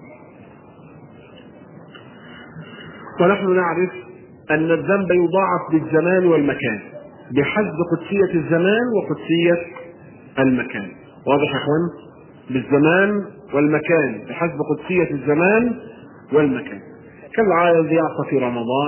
A: ونحن نعرف أن الذنب يضاعف بالزمان والمكان بحسب قدسية الزمان وقدسية المكان. واضح يا أخوان؟ بالزمان والمكان بحسب قدسية الزمان والمكان. كالعادة يعصى في رمضان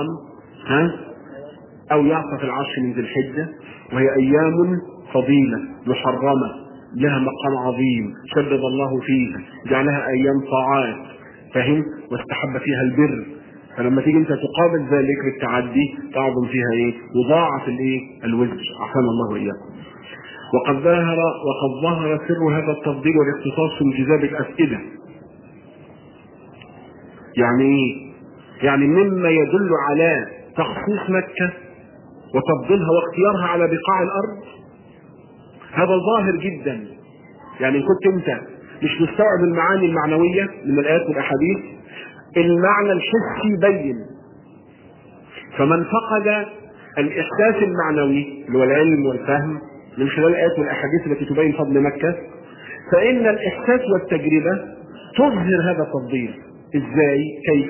A: أو يعصى في العشر من ذي الحجة، وهي أيام فضيلة محرمة لها مقام عظيم شدد الله فيها، جعلها أيام طاعات، فهم؟ واستحب فيها البر. فلما تيجي أنت تقابل ذلك بالتعدي تعظم فيها يضاعف الوزر. عافانا الله وإياكم. وقد ظهر سر هذا التفضيل والاختصاص في انجذاب الأفئدة. يعني مما يدل على تخصيص مكة وتفضيلها واختيارها على بقاع الأرض، هذا ظاهر جدا. يعني كنت انت مش مستوعب المعاني المعنوية من الآيات والأحاديث، المعنى الحسي بين. فمن فقد الإحساس المعنوي اللي هو العلم والفهم من خلال الآيات والأحاديث التي تبين فضل مكة، فإن الإحساس والتجربة تظهر هذا التفضيل. إزاي؟ كيف؟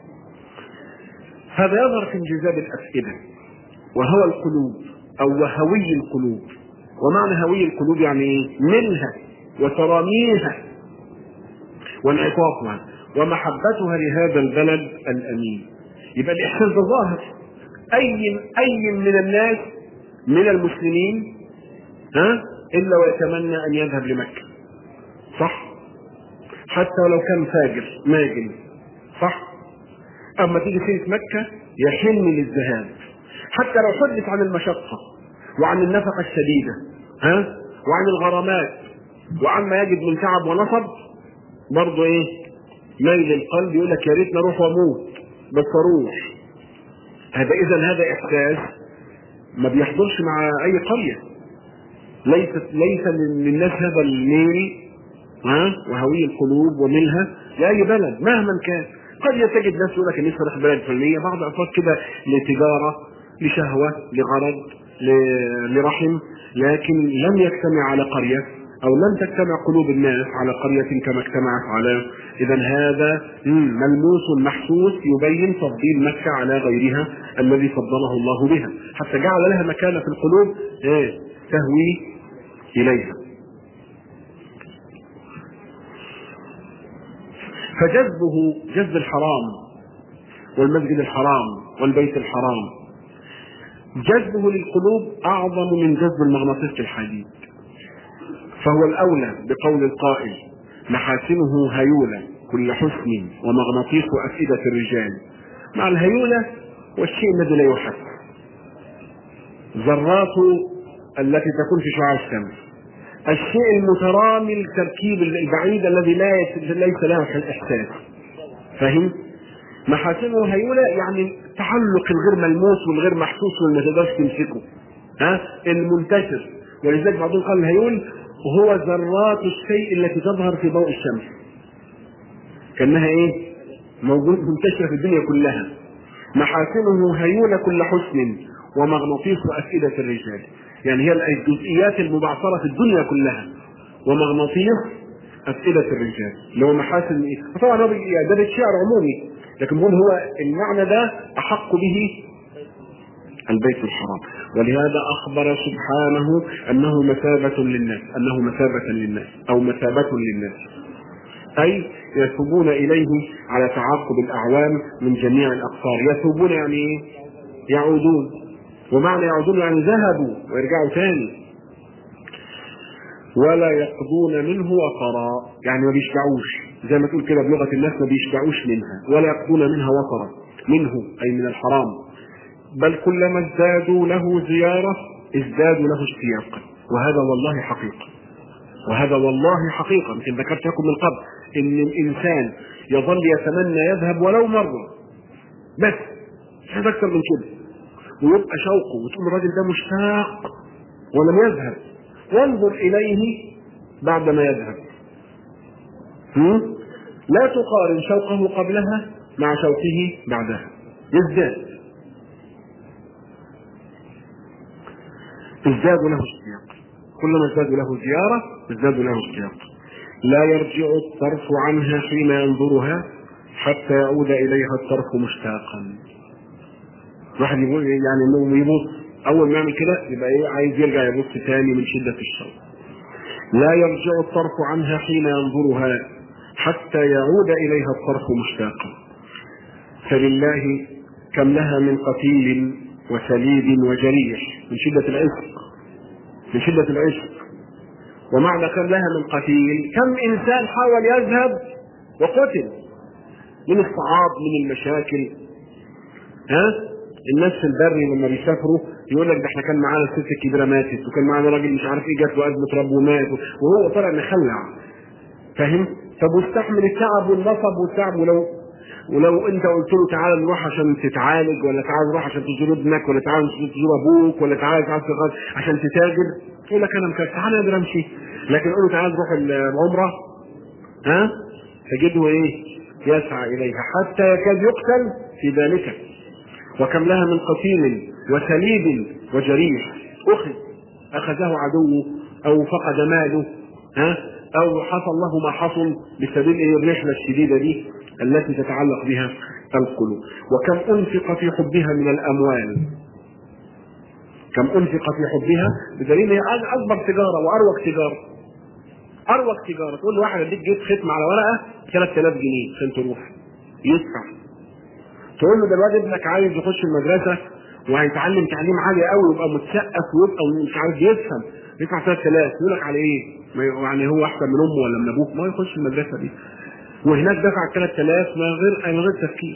A: هذا يظهر في انجذاب الأفئدة وهوى القلوب أو وهوي القلوب. ومعنى هوي القلوب يعني منها وتراميها وانعطافها ومحبتها لهذا البلد الأمين. يبقى الإحساس ده ظاهر. أي من الناس من المسلمين إلا ويتمنى أن يذهب لمكة، صح؟ حتى ولو كان فاجر ماجن، صح؟ أما تيجي سيرة مكة يحن للذهاب، حتى لو حدث عن المشقة وعن النفقة الشديدة وعن الغرامات وعن ما يجد من تعب ونصب، برضه ميل القلب يقول لك يا ريت نروح واموت بس اروح. هذا إحساس ما بيحضرش مع أي قرية. ليس للناس هذا الميل وهوية القلوب ومنها لأي بلد مهما كان. قد يتجد ناس يقول لك الناس راح بلد فلانية، بعض أفراد كده لتجارة لشهوة لغرض لرحم، لكن لم يجتمع على قرية أو لم تجتمع قلوب الناس على قرية كما اجتمعت على. إذا هذا ملموس محسوس يبين تفضيل مكة على غيرها الذي فضله الله بها، حتى جعل لها مكانة في القلوب تهوي إليها. فجذبه، جذب الحرام والمسجد الحرام والبيت الحرام، جذبه للقلوب أعظم من جذب المغناطيس الحديد، فهو الأولى بقول القائل: محاسنه هيولة كل حسن ومغناطيس أفئدة الرجال. مع الهيولة والشيء الذي لا يحس، ذرات التي تكون في شعاع الشمس، الشيء المترامي التركيب البعيد الذي ليس له إحساس. فهم؟ محاسنه هيولة يعني تعلق الغير ملموس والغير محسوس واللي ما تقدرش تمسكه، المنتشر. ولذلك بعضهم قال الهيول هو ذرات الشيء التي تظهر في ضوء الشمس، كأنها موجود منتشرة في الدنيا كلها. محاسنه هيولة كل حسن ومغناطيس أفئدة الرجال، يعني هي الجزئيات المبعثرة في الدنيا كلها، ومغناطيس أفئدة الرجال اللي هو محاسن. طبعا ده بالشعر عمومي، لكن هو المعنى ده أحق به البيت الحرام. ولهذا أخبر سبحانه أنه مثابة للناس، أو مثابة للناس، أي يثوبون إليه على تعاقب الأعوام من جميع الأقطار. يثوبون يعني يعودون، ومعنى يعودون يعني ذهبوا ويرجعوا ثاني. ولا يقضون منه وطرا، يعني ما بيشبعوش، زي ما تقول كده بلغة الناس ما بيشبعوش منها. ولا يقضون منها وطرا، منه أي من الحرام، بل كلما ازدادوا له زيارة ازدادوا له اشتياقا. وهذا والله حقيقة يمكن ذكرت لكم من قبل ان الانسان يظل يتمنى يذهب ولو مرة بس، مش اكثر من كده، ويبقى شوقه وتقول الراجل ده مشتاق ولم يذهب، وانظر اليه بعد ما يذهب. لا تقارن شوقه قبلها مع شوقه بعدها، ازدادوا له اشتياق، كلما ازدادوا له زيارة ازدادوا له اشتياق. لا يرجع الطرف عنها حين ينظرها حتى يعود إليها الطرف مشتاقا. واحد يقول يعني انه يبص اول ما يعمل كده يبقى عايز يرجع يبص تاني من شدة الشوق. لا يرجع الطرف عنها حين ينظرها حتى يعود إليها الطرف مشتاقا. فلله كم لها من قتيل وسليب وجريح من شدة العشق. ومعنى كم لها من قتيل، كم إنسان حاول يذهب وقتل من الصعاب من المشاكل. الناس في البر لما بيسافروا يقول لك ده احنا كان معانا الست الكبيرة ماتت، وكان معانا راجل مش عارف ايه جات له أزمة رب ومات، وهو طلع مخلع. فاهم؟ طب واستحمل التعب والنصب والتعب، ولو انت قلت له تعالى نروح عشان تتعالج، ولا تعالى نروح عشان تزور ابنك، ولا تعالى تزور ابوك، ولا تعالى عشان تتاجر، يقول لك انا مكسل تعالى اقدر امشي. لكن قول له تعالى نروح العمره تجده يسعى اليها حتى يكاد يقتل في ذلك. وكم لها من قتيل وسليب وجريح اخذه عدوه او فقد ماله او حصل له ما حصل بسبيل الرحله الشديده دي التي تتعلق بها القلوب. وكم انفق في حبها من الاموال، بدليل هي اكبر تجاره واروق تجاره. تقول لواحد اديك جيب ختم على ورقه 3000 جنيه عشان تروح يدفع. تقول له دلوقتي ابنك عايز يخش المدرسه وهيتعلم تعليم عالي قوي ويبقى متسقف ويبقى مش عارف يفهم، يدفع 3000. يقول لك على ايه؟ يعني هو احسن من امه ولا من ابوه؟ ما يخش المدرسه دي، وهناك دفع 3000 من غير تفكير.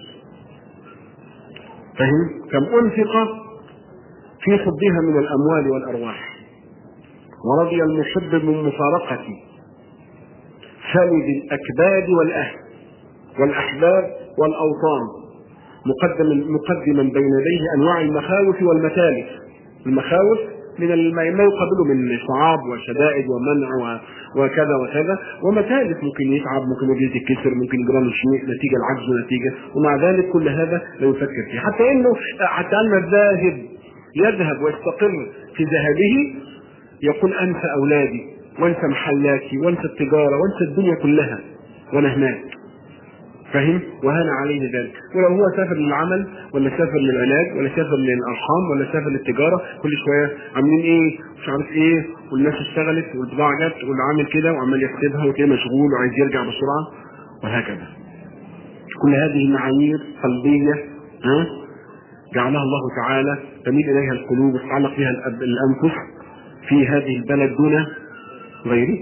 A: فهم؟ كم انفق في حبها من الاموال والارواح. ورضي المحب من مفارقتي فلد الاكباد والاهل والاحباب والاوطان، مقدما بين يديه انواع المخاوف والمتالف. المخاوف من ما يقابله من صعاب وشدائد ومنع وكذا وكذا، ومتالف ممكن يتعب، ممكن يجي يتكسر، ممكن يجرى له شيء نتيجه العجز ونتيجه، ومع ذلك كل هذا لا يفكر فيه. حتى ان الذاهب يذهب ويستقر في ذهابه يقول انسى اولادي، وانسى محلاتي وانسى التجاره وانسى الدنيا كلها وانا هناك، فاهم؟ وهان عليه ذلك. ولو هو سافر للعمل ولا سافر للعلاج ولا سافر للارحام ولا سافر للتجاره، كل شويه عاملين ايه مش عارف ايه، والناس اشتغلت والبضاعه جت واللي عامل كده وعمال يحسبها وتلاقيه مشغول وعايز يرجع بسرعه وهكذا. كل هذه معايير قلبيه جعلها الله تعالى تميل اليها القلوب وتتعلق بها الانفس في هذه البلد دون غيره.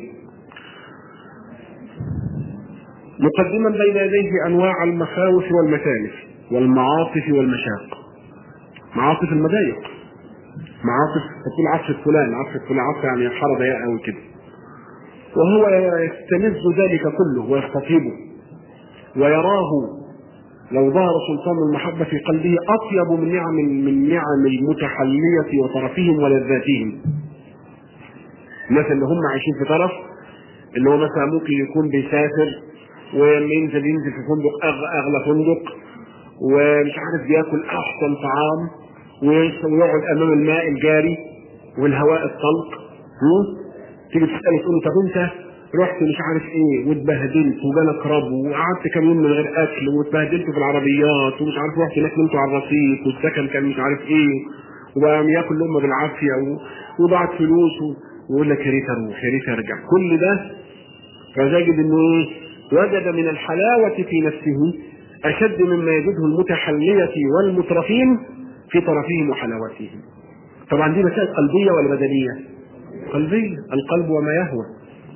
A: مقدما بين يديه انواع المخاوف والمكالف والمعاطف والمشاق. معاطف المضايق، معاطف تقول عطف فلان، عطف فلان، عطف يعني حرب او كده، وهو يستلذ ذلك كله ويستطيبه ويراه لو ظهر سلطان المحبة في قلبه أطيب من نعم المتحلية وطرفهم ولذاتهم. الناس اللي هم عايشين في طرف، اللي هو مثلا ممكن يكون بيسافر وينزل في فندق أغلى فندق ومش عارف بياكل أحسن طعام ويقعد أمام الماء الجاري والهواء الطلق. تيجي تسأله تقول له طب أنت رحت مش عارف ايه واتبهدلت وجالك رب وقعدت كام يوم من غير اكل واتبهدلت في العربيات ومش عارف رحت هناك نمت على الرصيف والسكن كان مش عارف ايه وبقى ياكل لقمه بالعافيه وضاعت فلوس ويقول لك يا ريت اروح يا ريت ارجع. كل ده فتجد انه ايه؟ وجد من الحلاوه في نفسه اشد مما يجده المتحليه والمترفين في طرفهم وحلاوتهم. طبعا دي مسائل قلبيه ولا بدنيه؟ قلبيه، القلب وما يهوى.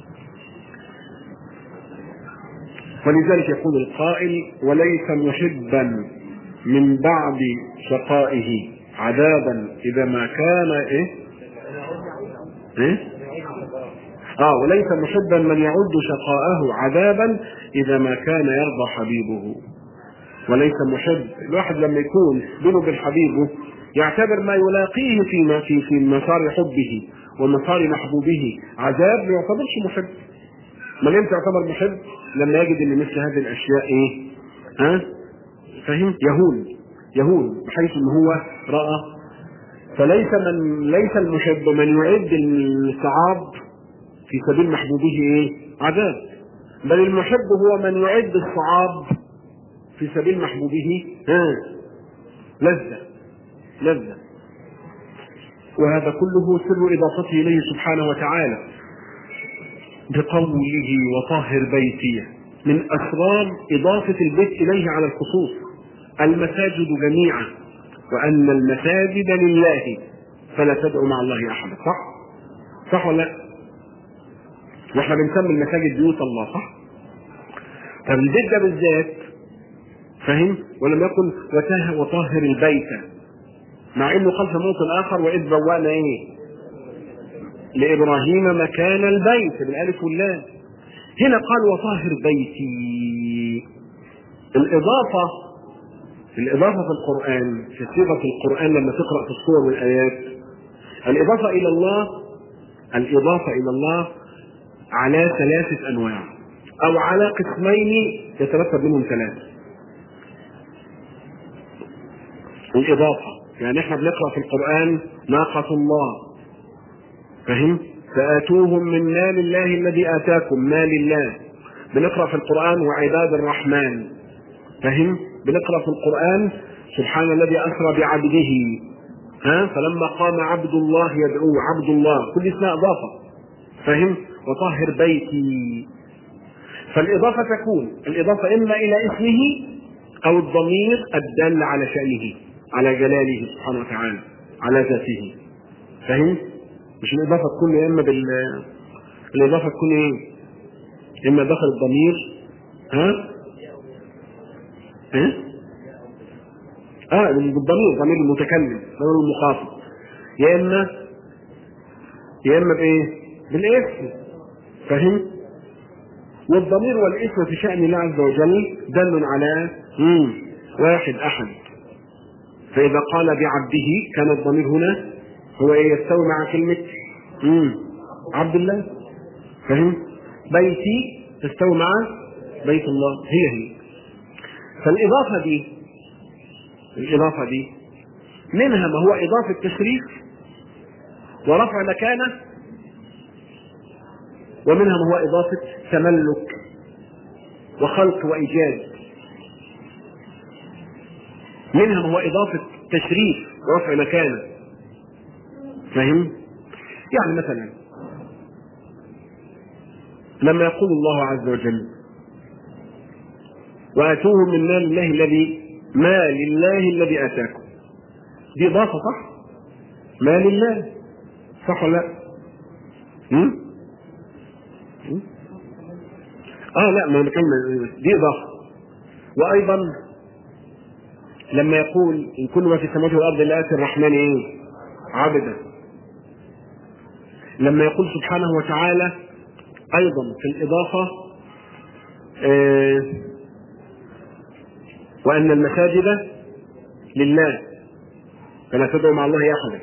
A: ولذلك يقول القائل وليس محبا من بعد شقائه عذابا اذا ما كان وليس محبا من يعد شقاءه عذابا اذا ما كان يرضى حبيبه. وليس محب، الواحد لما يكون بينه وبين حبيبه يعتبر ما يلاقيه في مسار حبه ومسار محبوبه عذاب، ما يعتبرش محب. من امتى يعتبر محب؟ لما يجد ان مثل هذه الاشياء فهم؟ يهون بحيث ان هو راى. ليس المحب من يعد الصعاب في سبيل محبوبه عذاب، بل المحب هو من يعد الصعاب في سبيل محبوبه لذة. وهذا كله سر اضافته اليه سبحانه وتعالى بقوله وطهر بيتي، من أسرار إضافة البيت إليه على الخصوص المساجد جميعا، وأن المساجد لله فلا تدعو مع الله أحدا. صح ولا لا؟ واحنا بنسمي المساجد بيوت الله، صح؟ طب البيت ده بالذات فهم؟ ولم يقل وطهر البيت، مع انه قال في موطن اخر واذ بوأنا لإبراهيم مكان البيت بالالف واللام. هنا قال وطهر بيتي. الإضافة في القرآن، في صيغة القرآن لما تقرأ في الصور والآيات، الإضافة إلى الله على 3 أنواع أو على قسمين يترتب منهم 3. الإضافة يعني احنا بنقرأ في القرآن ناقة الله، فهم؟ فآتوهم من مال الله الذي آتاكم، مال الله. بنقرأ في القرآن وعباد الرحمن، فهم؟ بنقرأ في القرآن سبحان الذي أسرى بعبده، فلما قام عبد الله يدعوه، عبد الله، كل اسمها إضافة، فهم؟ وطهر بيتي. فالإضافة تكون الإضافة إما إلى اسمه أو الضمير الدال على شأنه، على جلاله سبحانه وتعالى، على ذاته، فهم؟ مش الإضافة تكون يا إما الإضافة تكون إما داخل الضمير بالضمير، ضمير المتكلم، ضمير المخاطب، يا إما بالاسم، فهم؟ والضمير والاسم في شأن الله عز وجل دل على واحد أحد. فإذا قال بعبده كان الضمير هنا هو يستوي مع كلمة عبد الله، فهم؟ بيتي تستوي مع بيت الله، هي. فالإضافة دي منها ما هو إضافة تشريف ورفع مكانه، ومنها ما هو إضافة تملك وخلق وإيجاد، منها ما هو إضافة تشريف ورفع مكانة. فهم؟ يعني مثلا لما يقول الله عز وجل وآتوهم من مال الله الذي آتاكم، دي إضافة صح؟ مال الله صح ولا لا؟ لا، ما بكلم دي إضافة. وأيضا لما يقول إن كل ما في السماوات والأرض إلا آتي الرحمن إيه؟ عبدا. لما يقول سبحانه وتعالى أيضا في الإضافة وأن المساجد لله فلا تدعوا مع الله أحدا.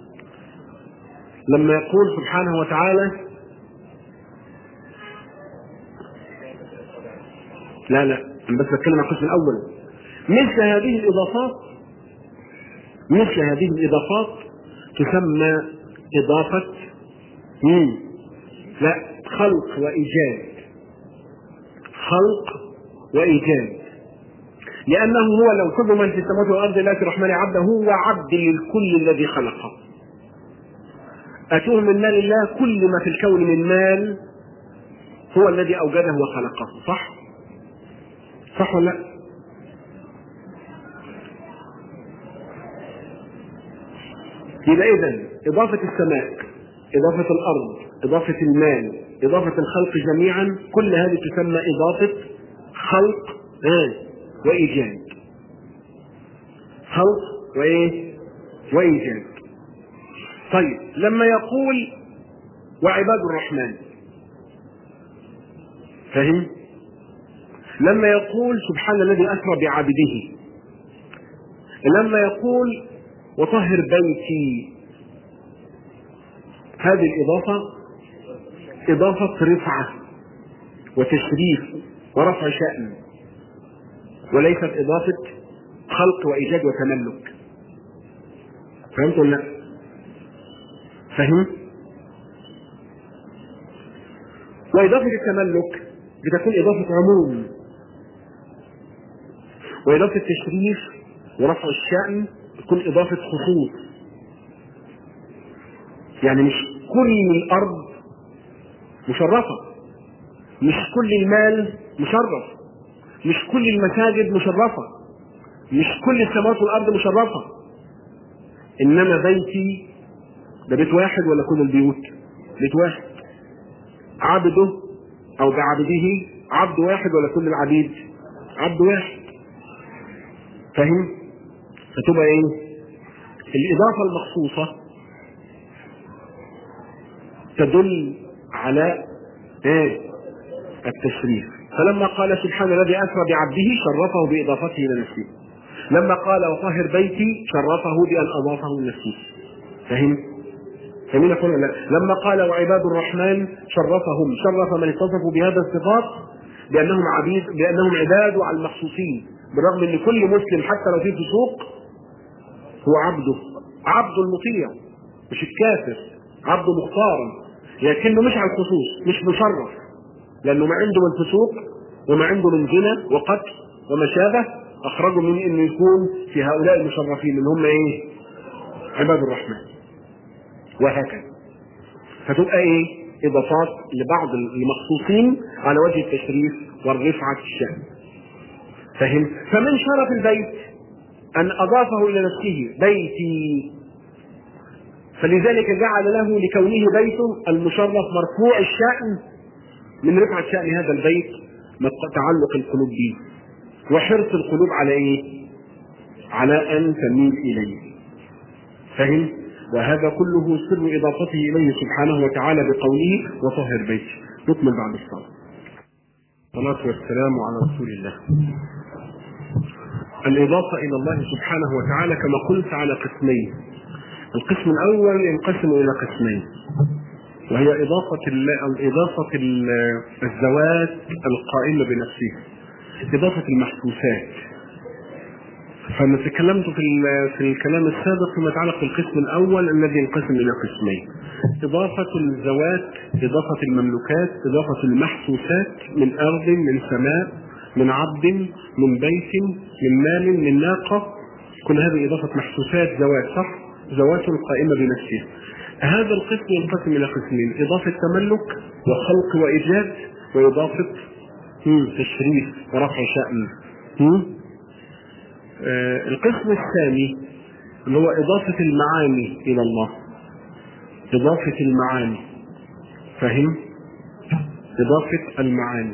A: لما يقول سبحانه وتعالى لا أنا بس بتكلم عن القسم الأول. مثل هذه الإضافات تسمى إضافة خلق وإيجاد، لأنه هو لو كل من في السماوات والأرض لا الرحمن عبده هو عبد للكل الذي خلقه. أتوه من مال الله، كل ما في الكون من مال هو الذي أوجده وخلقه. صح ولا لا؟ يبقى إذن إضافة السماء، إضافة الأرض، إضافة المال، إضافة الخلق جميعا، كل هذه تسمى إضافة خلق وإيجاد. وإيجاد. طيب لما يقول وعباد الرحمن، فهم؟ لما يقول سبحان الذي أسرى بعبده، لما يقول وطهر بيتي، هذه الإضافة إضافة رفعة وتشريف ورفع شأن، وليست إضافة خلق وإيجاد وتملك. فهمت ولا لا؟ فهم؟ وإضافة التملك بتكون إضافة عموم، وإضافة التشريف ورفع الشأن تكون إضافة خصوص. يعني مش كل الأرض مشرفة، مش كل المال مشرف، مش كل المساجد مشرفة، مش كل السماوات والأرض مشرفة، إنما بيتي ده بيت واحد ولا كل البيوت؟ بيت واحد. عبده أو بعبده عبد واحد ولا كل العبيد؟ عبد واحد. فهم؟ فتبقى إيه؟ الإضافة المخصوصة تدل على التشريف. فلما قال سبحان الذي أسرى بعبده شرفه بإضافته إلى نفسه، لما قال وطهر بيتي شرفه بأن أضافه لنفسه. فهم؟ فمين يقول لا؟ لما قال وعباد الرحمن شرف من اتصفوا بهذا الصفات بأنهم عباد على المخصوصين، بالرغم ان كل مسلم حتى لو فيه فسوق هو عبد المطيع، مش الكافر، عبد مختار، لكنه مش على الخصوص، مش مشرف، لانه ما عنده من فسوق وما عنده من زنا وقتل وما شابه اخرجوا من انه يكون في هؤلاء المشرفين اللي هم عباد الرحمن، وهكذا. فتبقى اضافات لبعض المخصوصين على وجه التشريف والرفعة الشأن. فهم؟ فمن شرف البيت ان اضافه الى نفسه بيتي، فلذلك جعل له لكونه بيته المشرف مرفوع الشأن من رفعة شأن هذا البيت تعلق القلوب به وحرص القلوب على على ان تميل اليه. فهم؟ وهذا كله سر إضافته إليه سبحانه وتعالى بقوله وطهر بيتي. نكمل بعد الصلاة. الصلاة والسلام على رسول الله. الإضافة إلى الله سبحانه وتعالى كما قلت على قسمين. القسم الأول ينقسم إلى قسمين، وهي إضافة الذوات القائمة بنفسها، إضافة المحسوسات. فأنا تكلمت في الكلام السابق فيما يتعلق بالقسم الأول الذي ينقسم إلى قسمين: إضافة الذوات، إضافة المملوكات، إضافة المحسوسات من أرض، من سماء، من عبد، من بيت، من مال، من ناقة. كل هذه إضافة محسوسات ذوات، صح؟ ذوات قائمة بنفسها. هذا القسم ينقسم إلى قسمين: إضافة تملك وخلق وإيجاد، وإضافة تشريف ورفع شأن. القسم الثاني اللي هو إضافة المعاني إلى الله. إضافة المعاني، فهم؟ إضافة المعاني.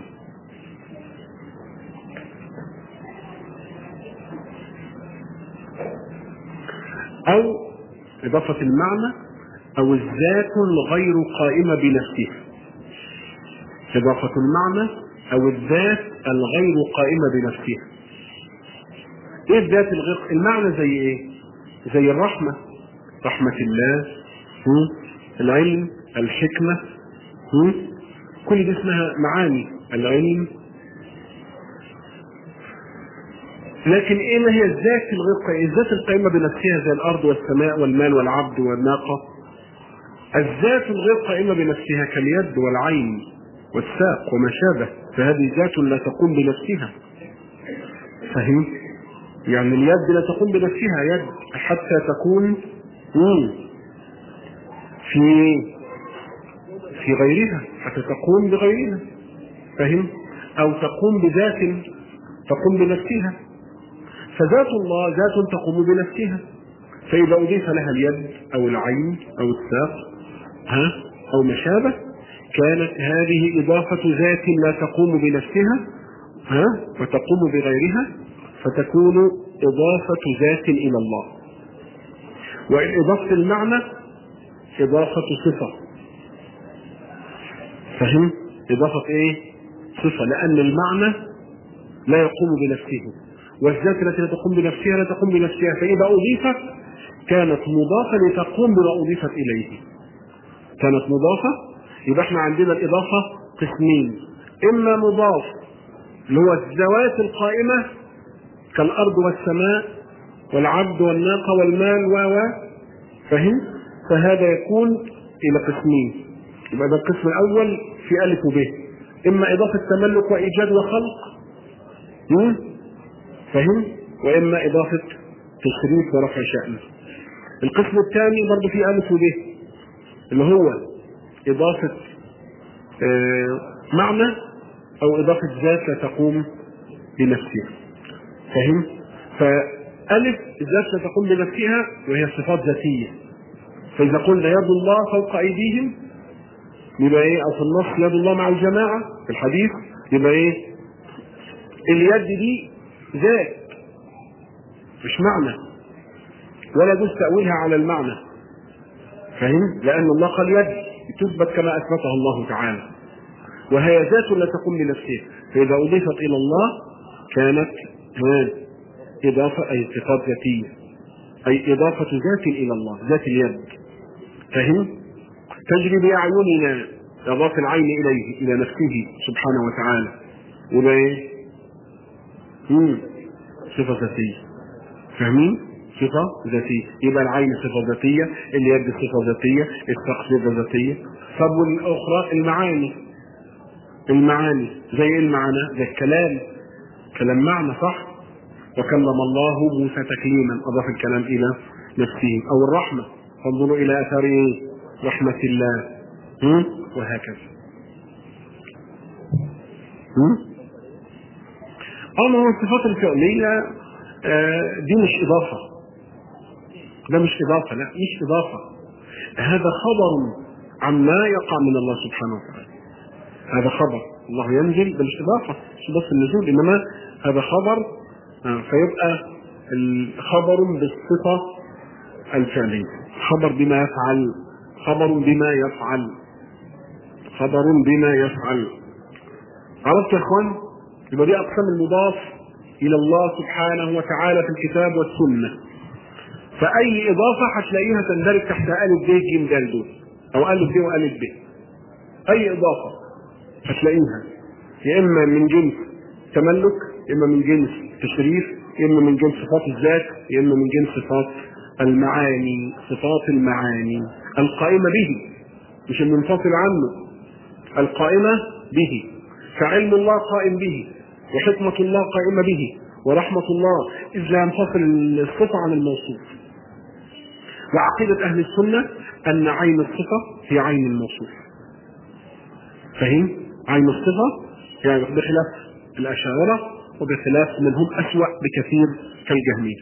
A: أو إضافة المعنى أو الذات الغير قائمة بنفسها. إضافة المعنى أو الذات الغير قائمة بنفسها. إيه الذات الغير؟ المعنى زي إيه؟ زي الرحمة، رحمة الله، العلم، الحكمة، كل دي اسمها معاني العلم. لكن ايه ما هي الذات الغير قائمة؟ الذات القائمة بنفسها زي الارض والسماء والمال والعبد والناقة. الذات الغير قائمة بنفسها كاليد والعين والساق وما شابه، فهذه ذات لا تقوم بنفسها. فهم؟ يعني اليد لا تقوم بنفسها يد حتى تكون في غيرها، حتى تقوم بغيرها. فهم؟ او تقوم بذات تقوم بنفسها. فذات الله ذات تقوم بنفسها، فإذا أضيف لها اليد أو العين أو الساق أو ما شابه كانت هذه إضافة ذات لا تقوم بنفسها وتقوم بغيرها، فتكون إضافة ذات إلى الله. وإضافة المعنى إضافة صفة. فهم؟ إضافة إيه؟ صفة، لأن المعنى لا يقوم بنفسه، والذات التي لا تقوم بنفسها لا تقوم بنفسها، فإذا أضيفت كانت مضافة لتقوم بما أضيفت إليه. كانت مضافة. يبقى احنا عندنا الإضافة قسمين: إما مضاف اللي هو الذوات القائمة كالأرض والسماء والعبد والناقة والمال فهم؟ فهذا يكون إلى قسمين. يبقى ده القسم الأول في ألف وب: إما إضافة تملك وإيجاد وخلق، فهم؟ وإما إضافة تشريف ورفع شأن. القسم الثاني برضه في ألف وب اللي هو إضافة معنى أو إضافة ذات لا تقوم بنفسها. فهم؟ فألف ذات لا تقوم بنفسها وهي صفات ذاتية. فإذا قلنا يد الله فوق أيديهم يبقى إيه؟ أو في النص يد الله مع الجماعة في الحديث، يبقى إيه؟ اليد دي ذات مش معنى، ولا يجوز تأويلها على المعنى. فهم؟ لأن الله قال يد تثبت كما أثبتها الله تعالى، وهي ذات لا تقوم بنفسها، فإذا أضيفت إلى الله كانت إضافة أي صفات ذاتية، أي إضافة ذات إلى الله، ذات اليد. فهم؟ تجري بأعيننا، إضافة العين إليه إلى نفسه سبحانه وتعالى، يبقى إيه؟ صفة ذاتية. فاهمين؟ صفة ذاتية. يبقى العين صفة ذاتية، اليد صفة ذاتية، الساق صفة ذاتية. طب والأخرى المعاني زي المعنى زي الكلام، كلام معنى صح؟ وكلم الله موسى تكليما، أضاف الكلام إلى نفسه. أو الرحمة، فانظروا إلى أثار رحمة الله، وهكذا. أما هو الصفات الفعلية دي مش إضافة، ده مش إضافة، لا مش إضافة، هذا خبر عما يقع من الله سبحانه وتعالى. هذا خبر الله ينزل، ده مش إضافة، مش بس النزول، إنما هذا خبر، فيبقى الخبر بالصفة الفعلية، خبر بما يفعل، خبر بما يفعل، خبر بما يفعل. عرفت يا اخوان؟ يبقى دي اقسام المضاف الى الله سبحانه وتعالى في الكتاب والسنه. فاي اضافه هتلاقيها تندرج تحت الف ب ج د دول، او الف ب والف ب. اي اضافه هتلاقيها يا اما من جنس تملك، اما من جنس تشريف، يا إما من جنس صفات الذات، يا إما من جنس صفات المعاني، صفات المعاني القائمة به، مش المنفصل عنه، القائمة به. فعلم الله قائم به، وحكمة الله قائمة به، ورحمة الله، إذ لا ينفصل الصفة عن الموصوف. وعقيدة أهل السنة أن عين الصفة هي عين الموصوف. فهم؟ عين الصفة يعني بخلاف الأشاعرة وبخلاف من هم أسوأ بكثير كالجهمية.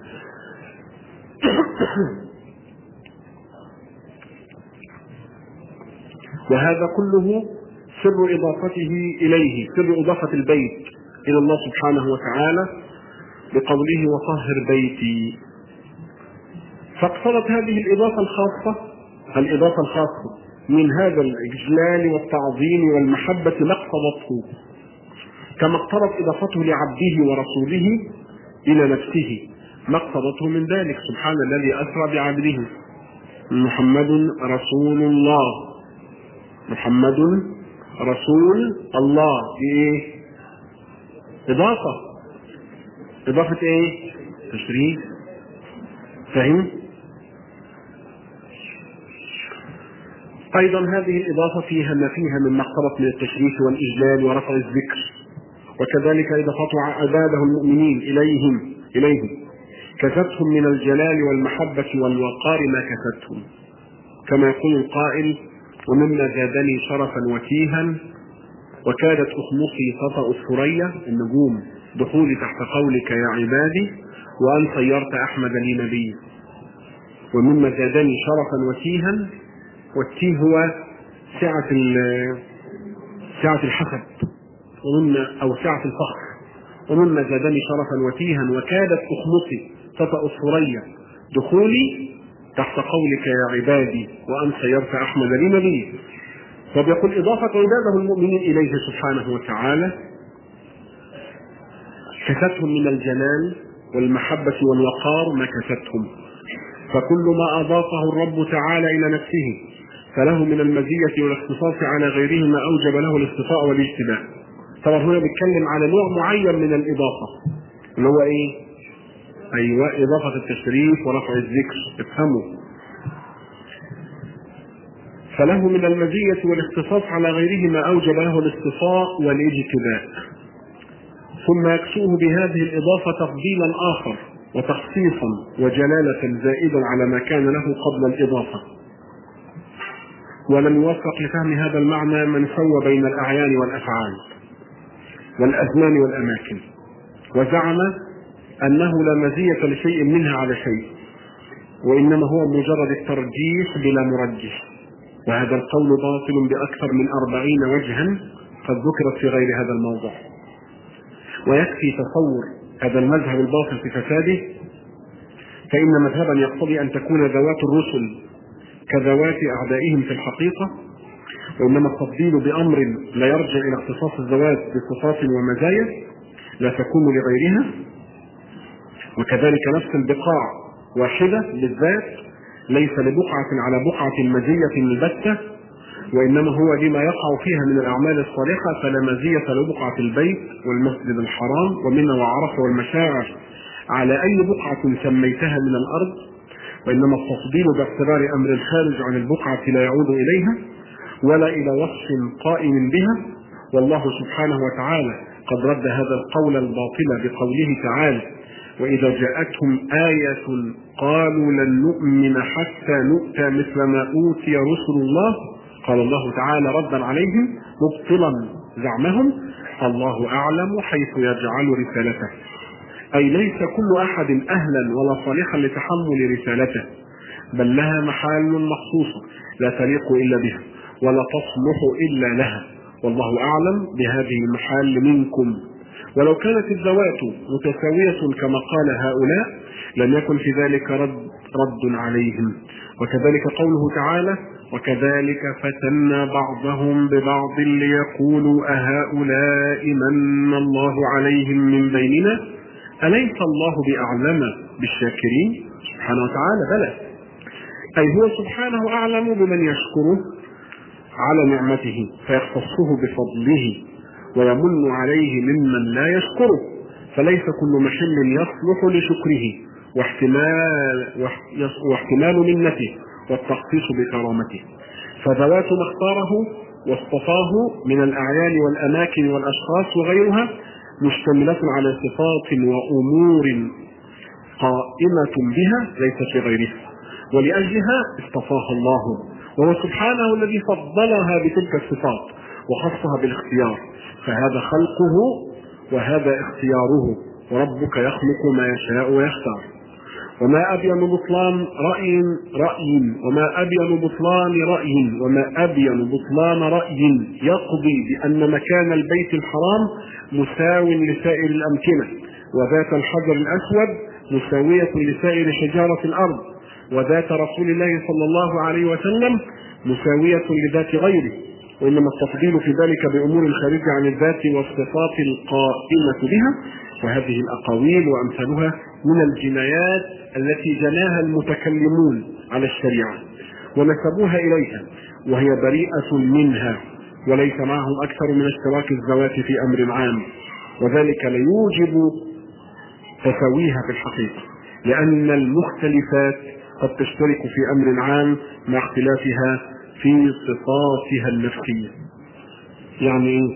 A: وهذا كله سر إضافته إليه، سر إضافة البيت إلى الله سبحانه وتعالى بقوله وطهر بيتي. فاقتضت هذه الإضافة الخاصة من هذا الإجلال والتعظيم والمحبة ما اقتضته، كما اقتضت إضافته لعبده ورسوله إلى نفسه ما اقتضته من ذلك. سبحان الذي أسرى بعبده محمد رسول الله، محمد رسول الله. إيه؟ إضافة إيه؟ تشريف. فهم؟ أيضا هذه الإضافة فيها ما فيها من مقتضى من التشريف والإجلال ورفع الذكر، وكذلك إضافة عباده المؤمنين إليهم كفتهم من الجلال والمحبة والوقار ما كفتهم، كما يقول القائل ومما زادني شرفا وتيها وكادت أخمصي تطأ الثريا النجوم دخولي تحت قولك يا عبادي وأن صيرت أحمد لي نبي. ومما زادني شرفا وتيها، والتيه هو سعة الحسب أو سعة الفخر. ومما زادني شرفا وتيها وكادت أخمصي تطأ الثريا دخولي تحت قولك يا عبادي وأن صيرت أحمد لي نبي. فبيقول إضافة عباده المؤمنين إليه سبحانه وتعالى كفتهم من الجلال والمحبة والوقار ما كفتهم. فكل ما أضافه الرب تعالى إلى نفسه فله من المزية والاختصاص على غيره ما أوجب له الاصطفاء والاجتباء. طبعا هنا بيتكلم على نوع معين من الإضافة اللي هو إيه؟ أيوة، إضافة التشريف ورفع الذكر. افهموا. فله من المزية والاختصاص على غيره ما أوجب له الاصطفاء والاجتباء، ثم يكسوه بهذه الإضافة تفضيلا آخر وتخصيصا وجلالة زائدا على ما كان له قبل الإضافة. ولم يوفق لفهم هذا المعنى من سوى بين الأعيان والأفعال والأزمان والأماكن، وزعم أنه لا مزية لشيء منها على شيء، وإنما هو مجرد الترجيح بلا مرجح. وهذا القول باطل بأكثر من 40 وجها قد ذكرت في غير هذا الموضع. ويكفي تصور هذا المذهب الباطل في فساده، فإن مذهبا يقتضي أن تكون ذوات الرسل كذوات أعدائهم في الحقيقة، وإنما التفضيل بأمر لا يرجع إلى اختصاص الذوات بصفات ومزايا لا تكون لغيرها. وكذلك نفس البقاع واحدة بالذات ليس لبقعة على بقعة مزية البتة، وإنما هو لما يقع فيها من الأعمال الصالحة، فلا مزية لبقعة البيت والمسجد الحرام ومنى وعرفة والمشاعر على أي بقعة سميتها من الأرض، وإنما التفضيل باعتبار أمر الخارج عن البقعة لا يعود إليها ولا إلى وصف قائم بها. والله سبحانه وتعالى قد رد هذا القول الباطل بقوله تعالى وإذا جاءتهم آية قالوا لن نؤمن حتى نؤتى مثل ما أوتي رسل الله. قال الله تعالى ردا عليهم مبطلا زعمهم الله أعلم حيث يجعل رسالته، أي ليس كل أحد أهلا ولا صالحا لتحمل رسالته، بل لها محال مخصوصة لا تليق إلا بها ولا تصلح إلا لها، والله أعلم بهذه المحال منكم. ولو كانت الذوات متساوية كما قال هؤلاء لم يكن في ذلك رد عليهم. وكذلك قوله تعالى وكذلك فتنا بعضهم ببعض ليقولوا أهؤلاء من الله عليهم من بيننا أليس الله بأعلم بالشاكرين. سبحانه وتعالى بلى، أي هو سبحانه أعلم بمن يشكره على نعمته فيختصه بفضله ويمن عليه ممن لا يشكره فليس كل محل يصلح لشكره واحتمال منته والتخصيص بكرامته، فذوات ما اختاره واصطفاه من الأعيان والأماكن والأشخاص وغيرها مشتملة على صفات وأمور قائمة بها ليست لغيرها، ولأجلها اصطفاها الله، وهو سبحانه الذي فضلها بتلك الصفات وخصها بالاختيار، فهذا خلقه وهذا اختياره، وربك يخلق ما يشاء ويختار. وما أبين بطلان رأي يقضي بأن مكان البيت الحرام مساو لسائر الأمكنة، وذات الحجر الأسود مساوية لسائر شجارة الأرض، وذات رسول الله صلى الله عليه وسلم مساوية لذات غيره، وإنما التفضيل في ذلك بأمور خارجة عن الذات والصفات القائمة بها. وهذه الأقاويل وأمثالها من الجنايات التي جناها المتكلمون على الشريعة ونسبوها إليها، وهي بريئة منها، وليس معهم أكثر من اشتراك الذوات في أمر عام، وذلك ليوجب تساويها في الحقيقة، لأن المختلفات قد تشترك في أمر عام مع اختلافها في صفاتها النفسية. يعني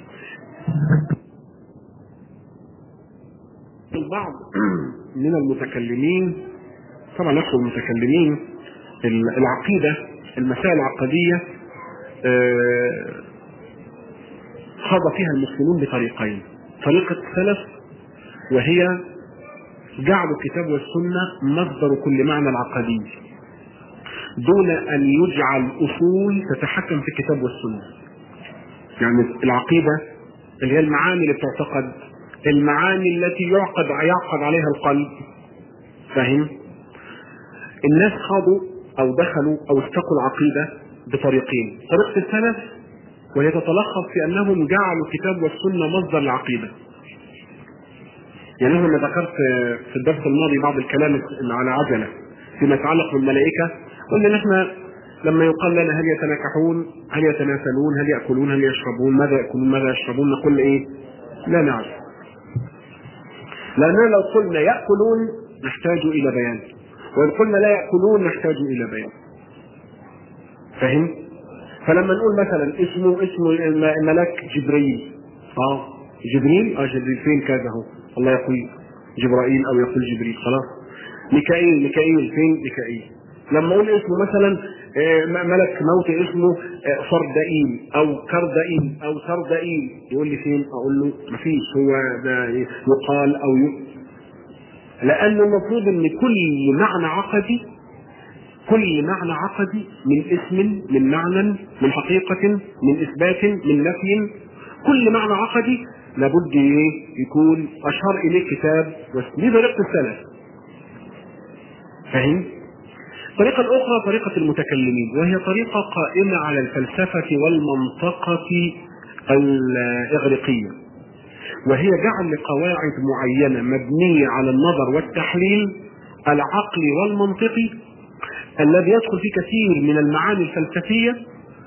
A: البعض من المتكلمين، طبعا نفس المتكلمين، العقيدة، المسائل العقدية خاض فيها المسلمون بطريقين: طريقة السلف وهي جعل الكتاب والسنة مصدر كل معنى العقدي دون أن يجعل أصول تتحكم في الكتاب والسنة. يعني العقيدة اللي هي المعاني اللي بتعتقد، المعاني التي يعقد عليها القلب، فاهم؟ الناس خاضوا أو دخلوا أو استقوا العقيدة بطريقين: طريقة السلف وهي تتلخص في أنهم جعلوا الكتاب والسنة مصدر العقيدة. يعني لما ذكرت في الدرس الماضي بعض الكلام على عجلة فيما يتعلق بالملائكة، قلنا نحن لما يقال لنا هل يتناكحون، هل يتناسلون، هل يأكلون، هل يشربون، ماذا يأكلون، ماذا يشربون، نقول إيه؟ لا نعرف، لأننا لو قلنا يأكلون نحتاج إلى بيان، وإن قلنا لا يأكلون نحتاج إلى بيان، فهم؟ فلما نقول مثلا اسمه الملك جبريل، جبريل فين كذا هو، الله يقول جبرائيل أو يقول جبريل، خلاص. ميكائيل فين ميكائيل. لما اقول اسمه مثلا ملك موت اسمه فردائيل او كردائيل او سردائيل، يقول لي فين؟ اقول له مفيش، هو ده يقال او لانه المفروض ان كل معنى عقدي من اسم، من معنى، من حقيقة، من اثبات، من نفي، كل معنى عقدي لابد يكون اشار اليه كتاب وسنة. دي طريقة السلف، فاهم؟ الطريقة الأخرى طريقة المتكلمين، وهي طريقة قائمة على الفلسفة والمنطقة الإغريقية، وهي جعل قواعد معينة مبنية على النظر والتحليل العقلي والمنطقي الذي يدخل في كثير من المعاني الفلسفية،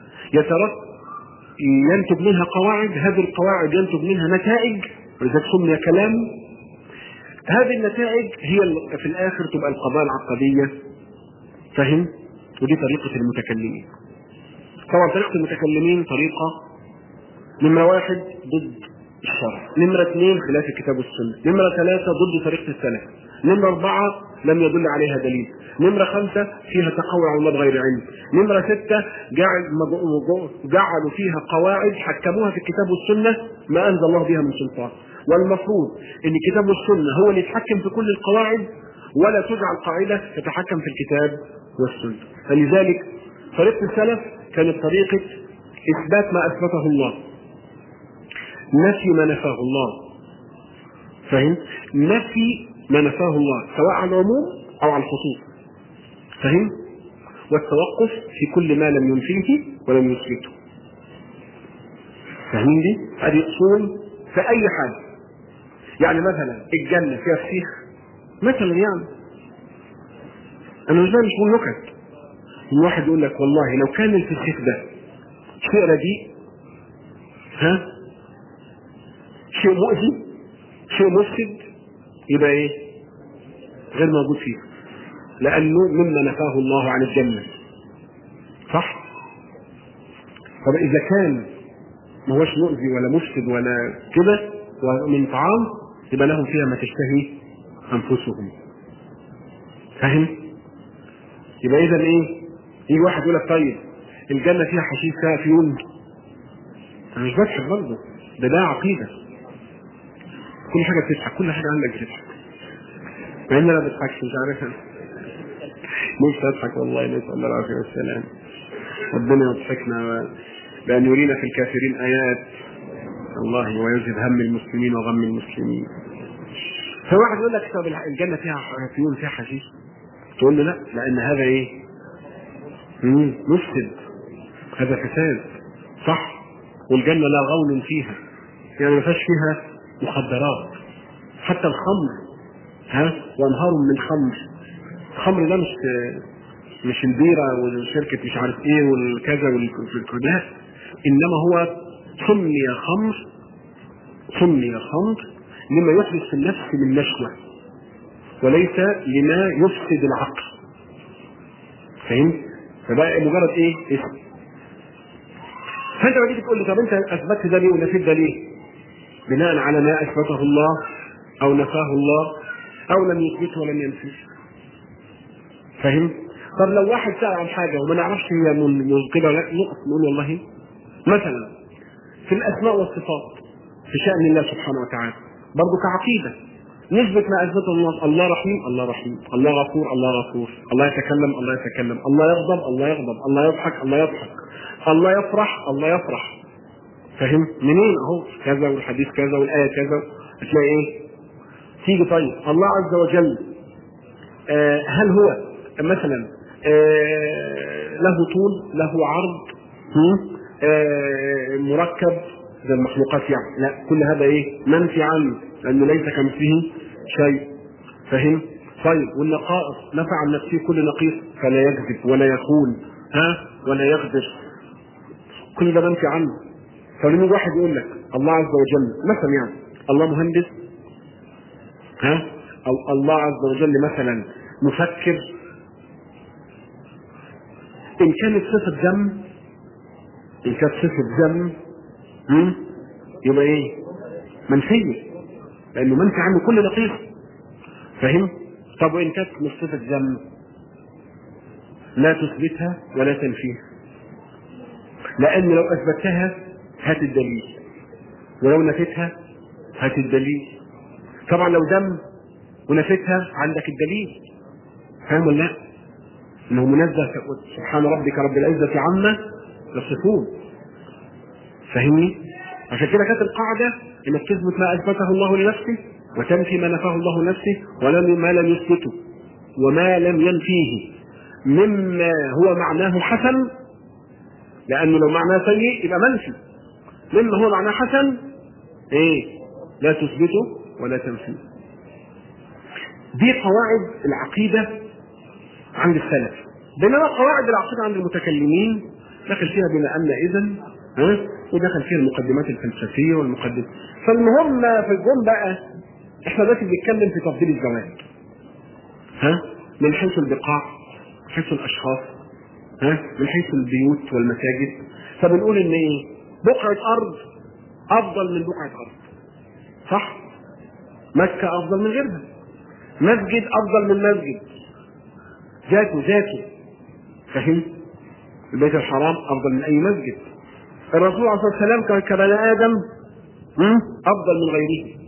A: ينتج منها قواعد، هذه القواعد ينتج منها نتائج، ولذلك سمي كلام. هذه النتائج هي في الآخر تبقى القضايا العقدية، فهم؟ ودي طريقة المتكلمين. طبعا طريقة المتكلمين طريقة نمرة 1 ضد الشرع، نمرة 2 خلاف الكتاب والسنة، نمرة 3 ضد طريقة السلف، نمرة 4 لم يدل عليها دليل، نمرة 5 فيها تقول على الله بغير علم، نمرة 6 جعلوا فيها قواعد حكموها في الكتاب والسنة ما أنزل الله بها من سلطان. والمفروض ان الكتاب والسنة هو اللي يتحكم في كل القواعد، ولا تجعل قاعدة تتحكم في الكتاب والسنة. فلذلك طريقة السلف كانت طريقة إثبات ما أثبته الله، نفي ما نفاه الله، فهم؟ نفي ما نفاه الله سواء على العموم أو على الخصوص، فهم؟ والتوقف في كل ما لم ينفيه ولم يثبته، فاهمين دي؟ هذه أصول في أي حاجة. يعني مثلا الجنة فيها فسيخ مثلا، يعني أنا مش بقول نكت، الواحد يقول لك والله لو كان الفسيخ ده شيء رديء، شيء مؤذي، شيء مفسد يبقى ايه؟ غير موجود فيه، لانه مما نفاه الله عن الجنه. صح؟ طب اذا كان ما هوش مؤذي ولا مفسد ولا كده ومن طعام، يبقى لهم فيها ما تشتهي انفسهم. فاهم؟ يبقى اذا ايه؟ يجي واحد يقول لك طيب الجنه فيها حشيش فيها فيون، انا مش بضحك برضه، ده عقيده. كل حاجه بتضحك، كل حاجه عندك بتضحك، مع ان انا ما بضحكش، مش عارف انا مش بضحك والله، نسال الله العافيه والسلام. ربنا يضحكنا بان يرينا في الكافرين ايات الله ويذهب هم المسلمين وغم المسلمين. فواحد يقول لك طب الجنه فيها فيون فيها حشيش، تقول له لا، لان هذا ايه؟ مفسد، هذا فساد. صح؟ والجنه لا غول فيها، يعني ما فيهاش فيها مخدرات، حتى الخمر وانهار من خمر. الخمر ده مش البيره والشركه مش عارف ايه والكذا والكذا، انما هو سمي خمر لما يحدث في النفس من نشوه، وليس لما يفسد العقل. فهمت؟ فبقى مجرد ايه؟ اسم. فانت لما تيجي تقول لي طب انت اثبتت ده ليه ونفيت ده ليه؟ بناء على ما اثبته الله او نفاه الله او لم يثبته ولم ينفيه. فاهم؟ طب لو واحد سأل عن حاجه وما نعرفش هي منقذه ولا نقف نقول والله مثلا في الاسماء والصفات في شأن الله سبحانه وتعالى برضه كعقيده نثبت ما اثبته الله. الله رحيم، الله رحيم، الله غفور، الله غفور، الله يتكلم، الله يتكلم، الله يغضب، الله يغضب، الله يضحك، الله يضحك، الله يفرح، الله يفرح. فاهم؟ منين؟ اهو كذا والحديث كذا والايه كذا، هتلاقي ايه؟ تيجي طيب الله عز وجل هل هو مثلا له طول، له عرض، مركب زي المخلوقات يعني؟ لا، كل هذا ايه؟ منفي عنه، لانه ليس كمثله شيء. فهم؟ طيب والنقائص نفع عن نفسه كل نقيص، فلا يكذب ولا يخون ولا يغدر، كل ده منفي عنه. فلما واحد يقول لك الله عز وجل مثلا يعني الله مهندس او الله عز وجل مثلا مفكر، ان كانت صفة ذم، ان كانت صفة ذم يبقى ايه؟ منفية، لانه منفي عنه كل نقيص. فهم؟ طب وان كانت مش صفة ذم لا تثبتها ولا تنفيها، لان لو اثبتها هات الدليل، ولو نفيتها هات الدليل. طبعا لو ذم ونفيتها عندك الدليل. فاهم ولا لا؟ انه منزه سبحان ربك رب العزة عما يصفون. فهمني؟ عشان كده كانت القاعدة انك تثبت ما اثبته الله لنفسه وتنفي ما نفاه الله لنفسه، ما لم يثبته وما لم ينفيه مما هو معناه حسن، لانه لو معناه سيء يبقى منفي. مما هو معناه حسن ايه؟ لا تثبته ولا تنفيه. دي قواعد العقيدة عند السلف، بينما قواعد العقيدة عند المتكلمين دخل فيها بما أن إذن ودخل فيها المقدمات الفلسفية والمقدمات. فالمهم في الجون بقى احنا دلوقتي بنتكلم في تفضيل الزواج من حيث البقاع، من حيث الأشخاص، من حيث البيوت والمساجد. فبنقول ان ايه؟ بقعة أرض أفضل من بقعة أرض، صح؟ مكة أفضل من غيرها، مسجد أفضل من مسجد، ذاته. فهم؟ البيت الحرام أفضل من أي مسجد. الرسول عليه الصلاة والسلام كان كبني آدم أفضل من غيره.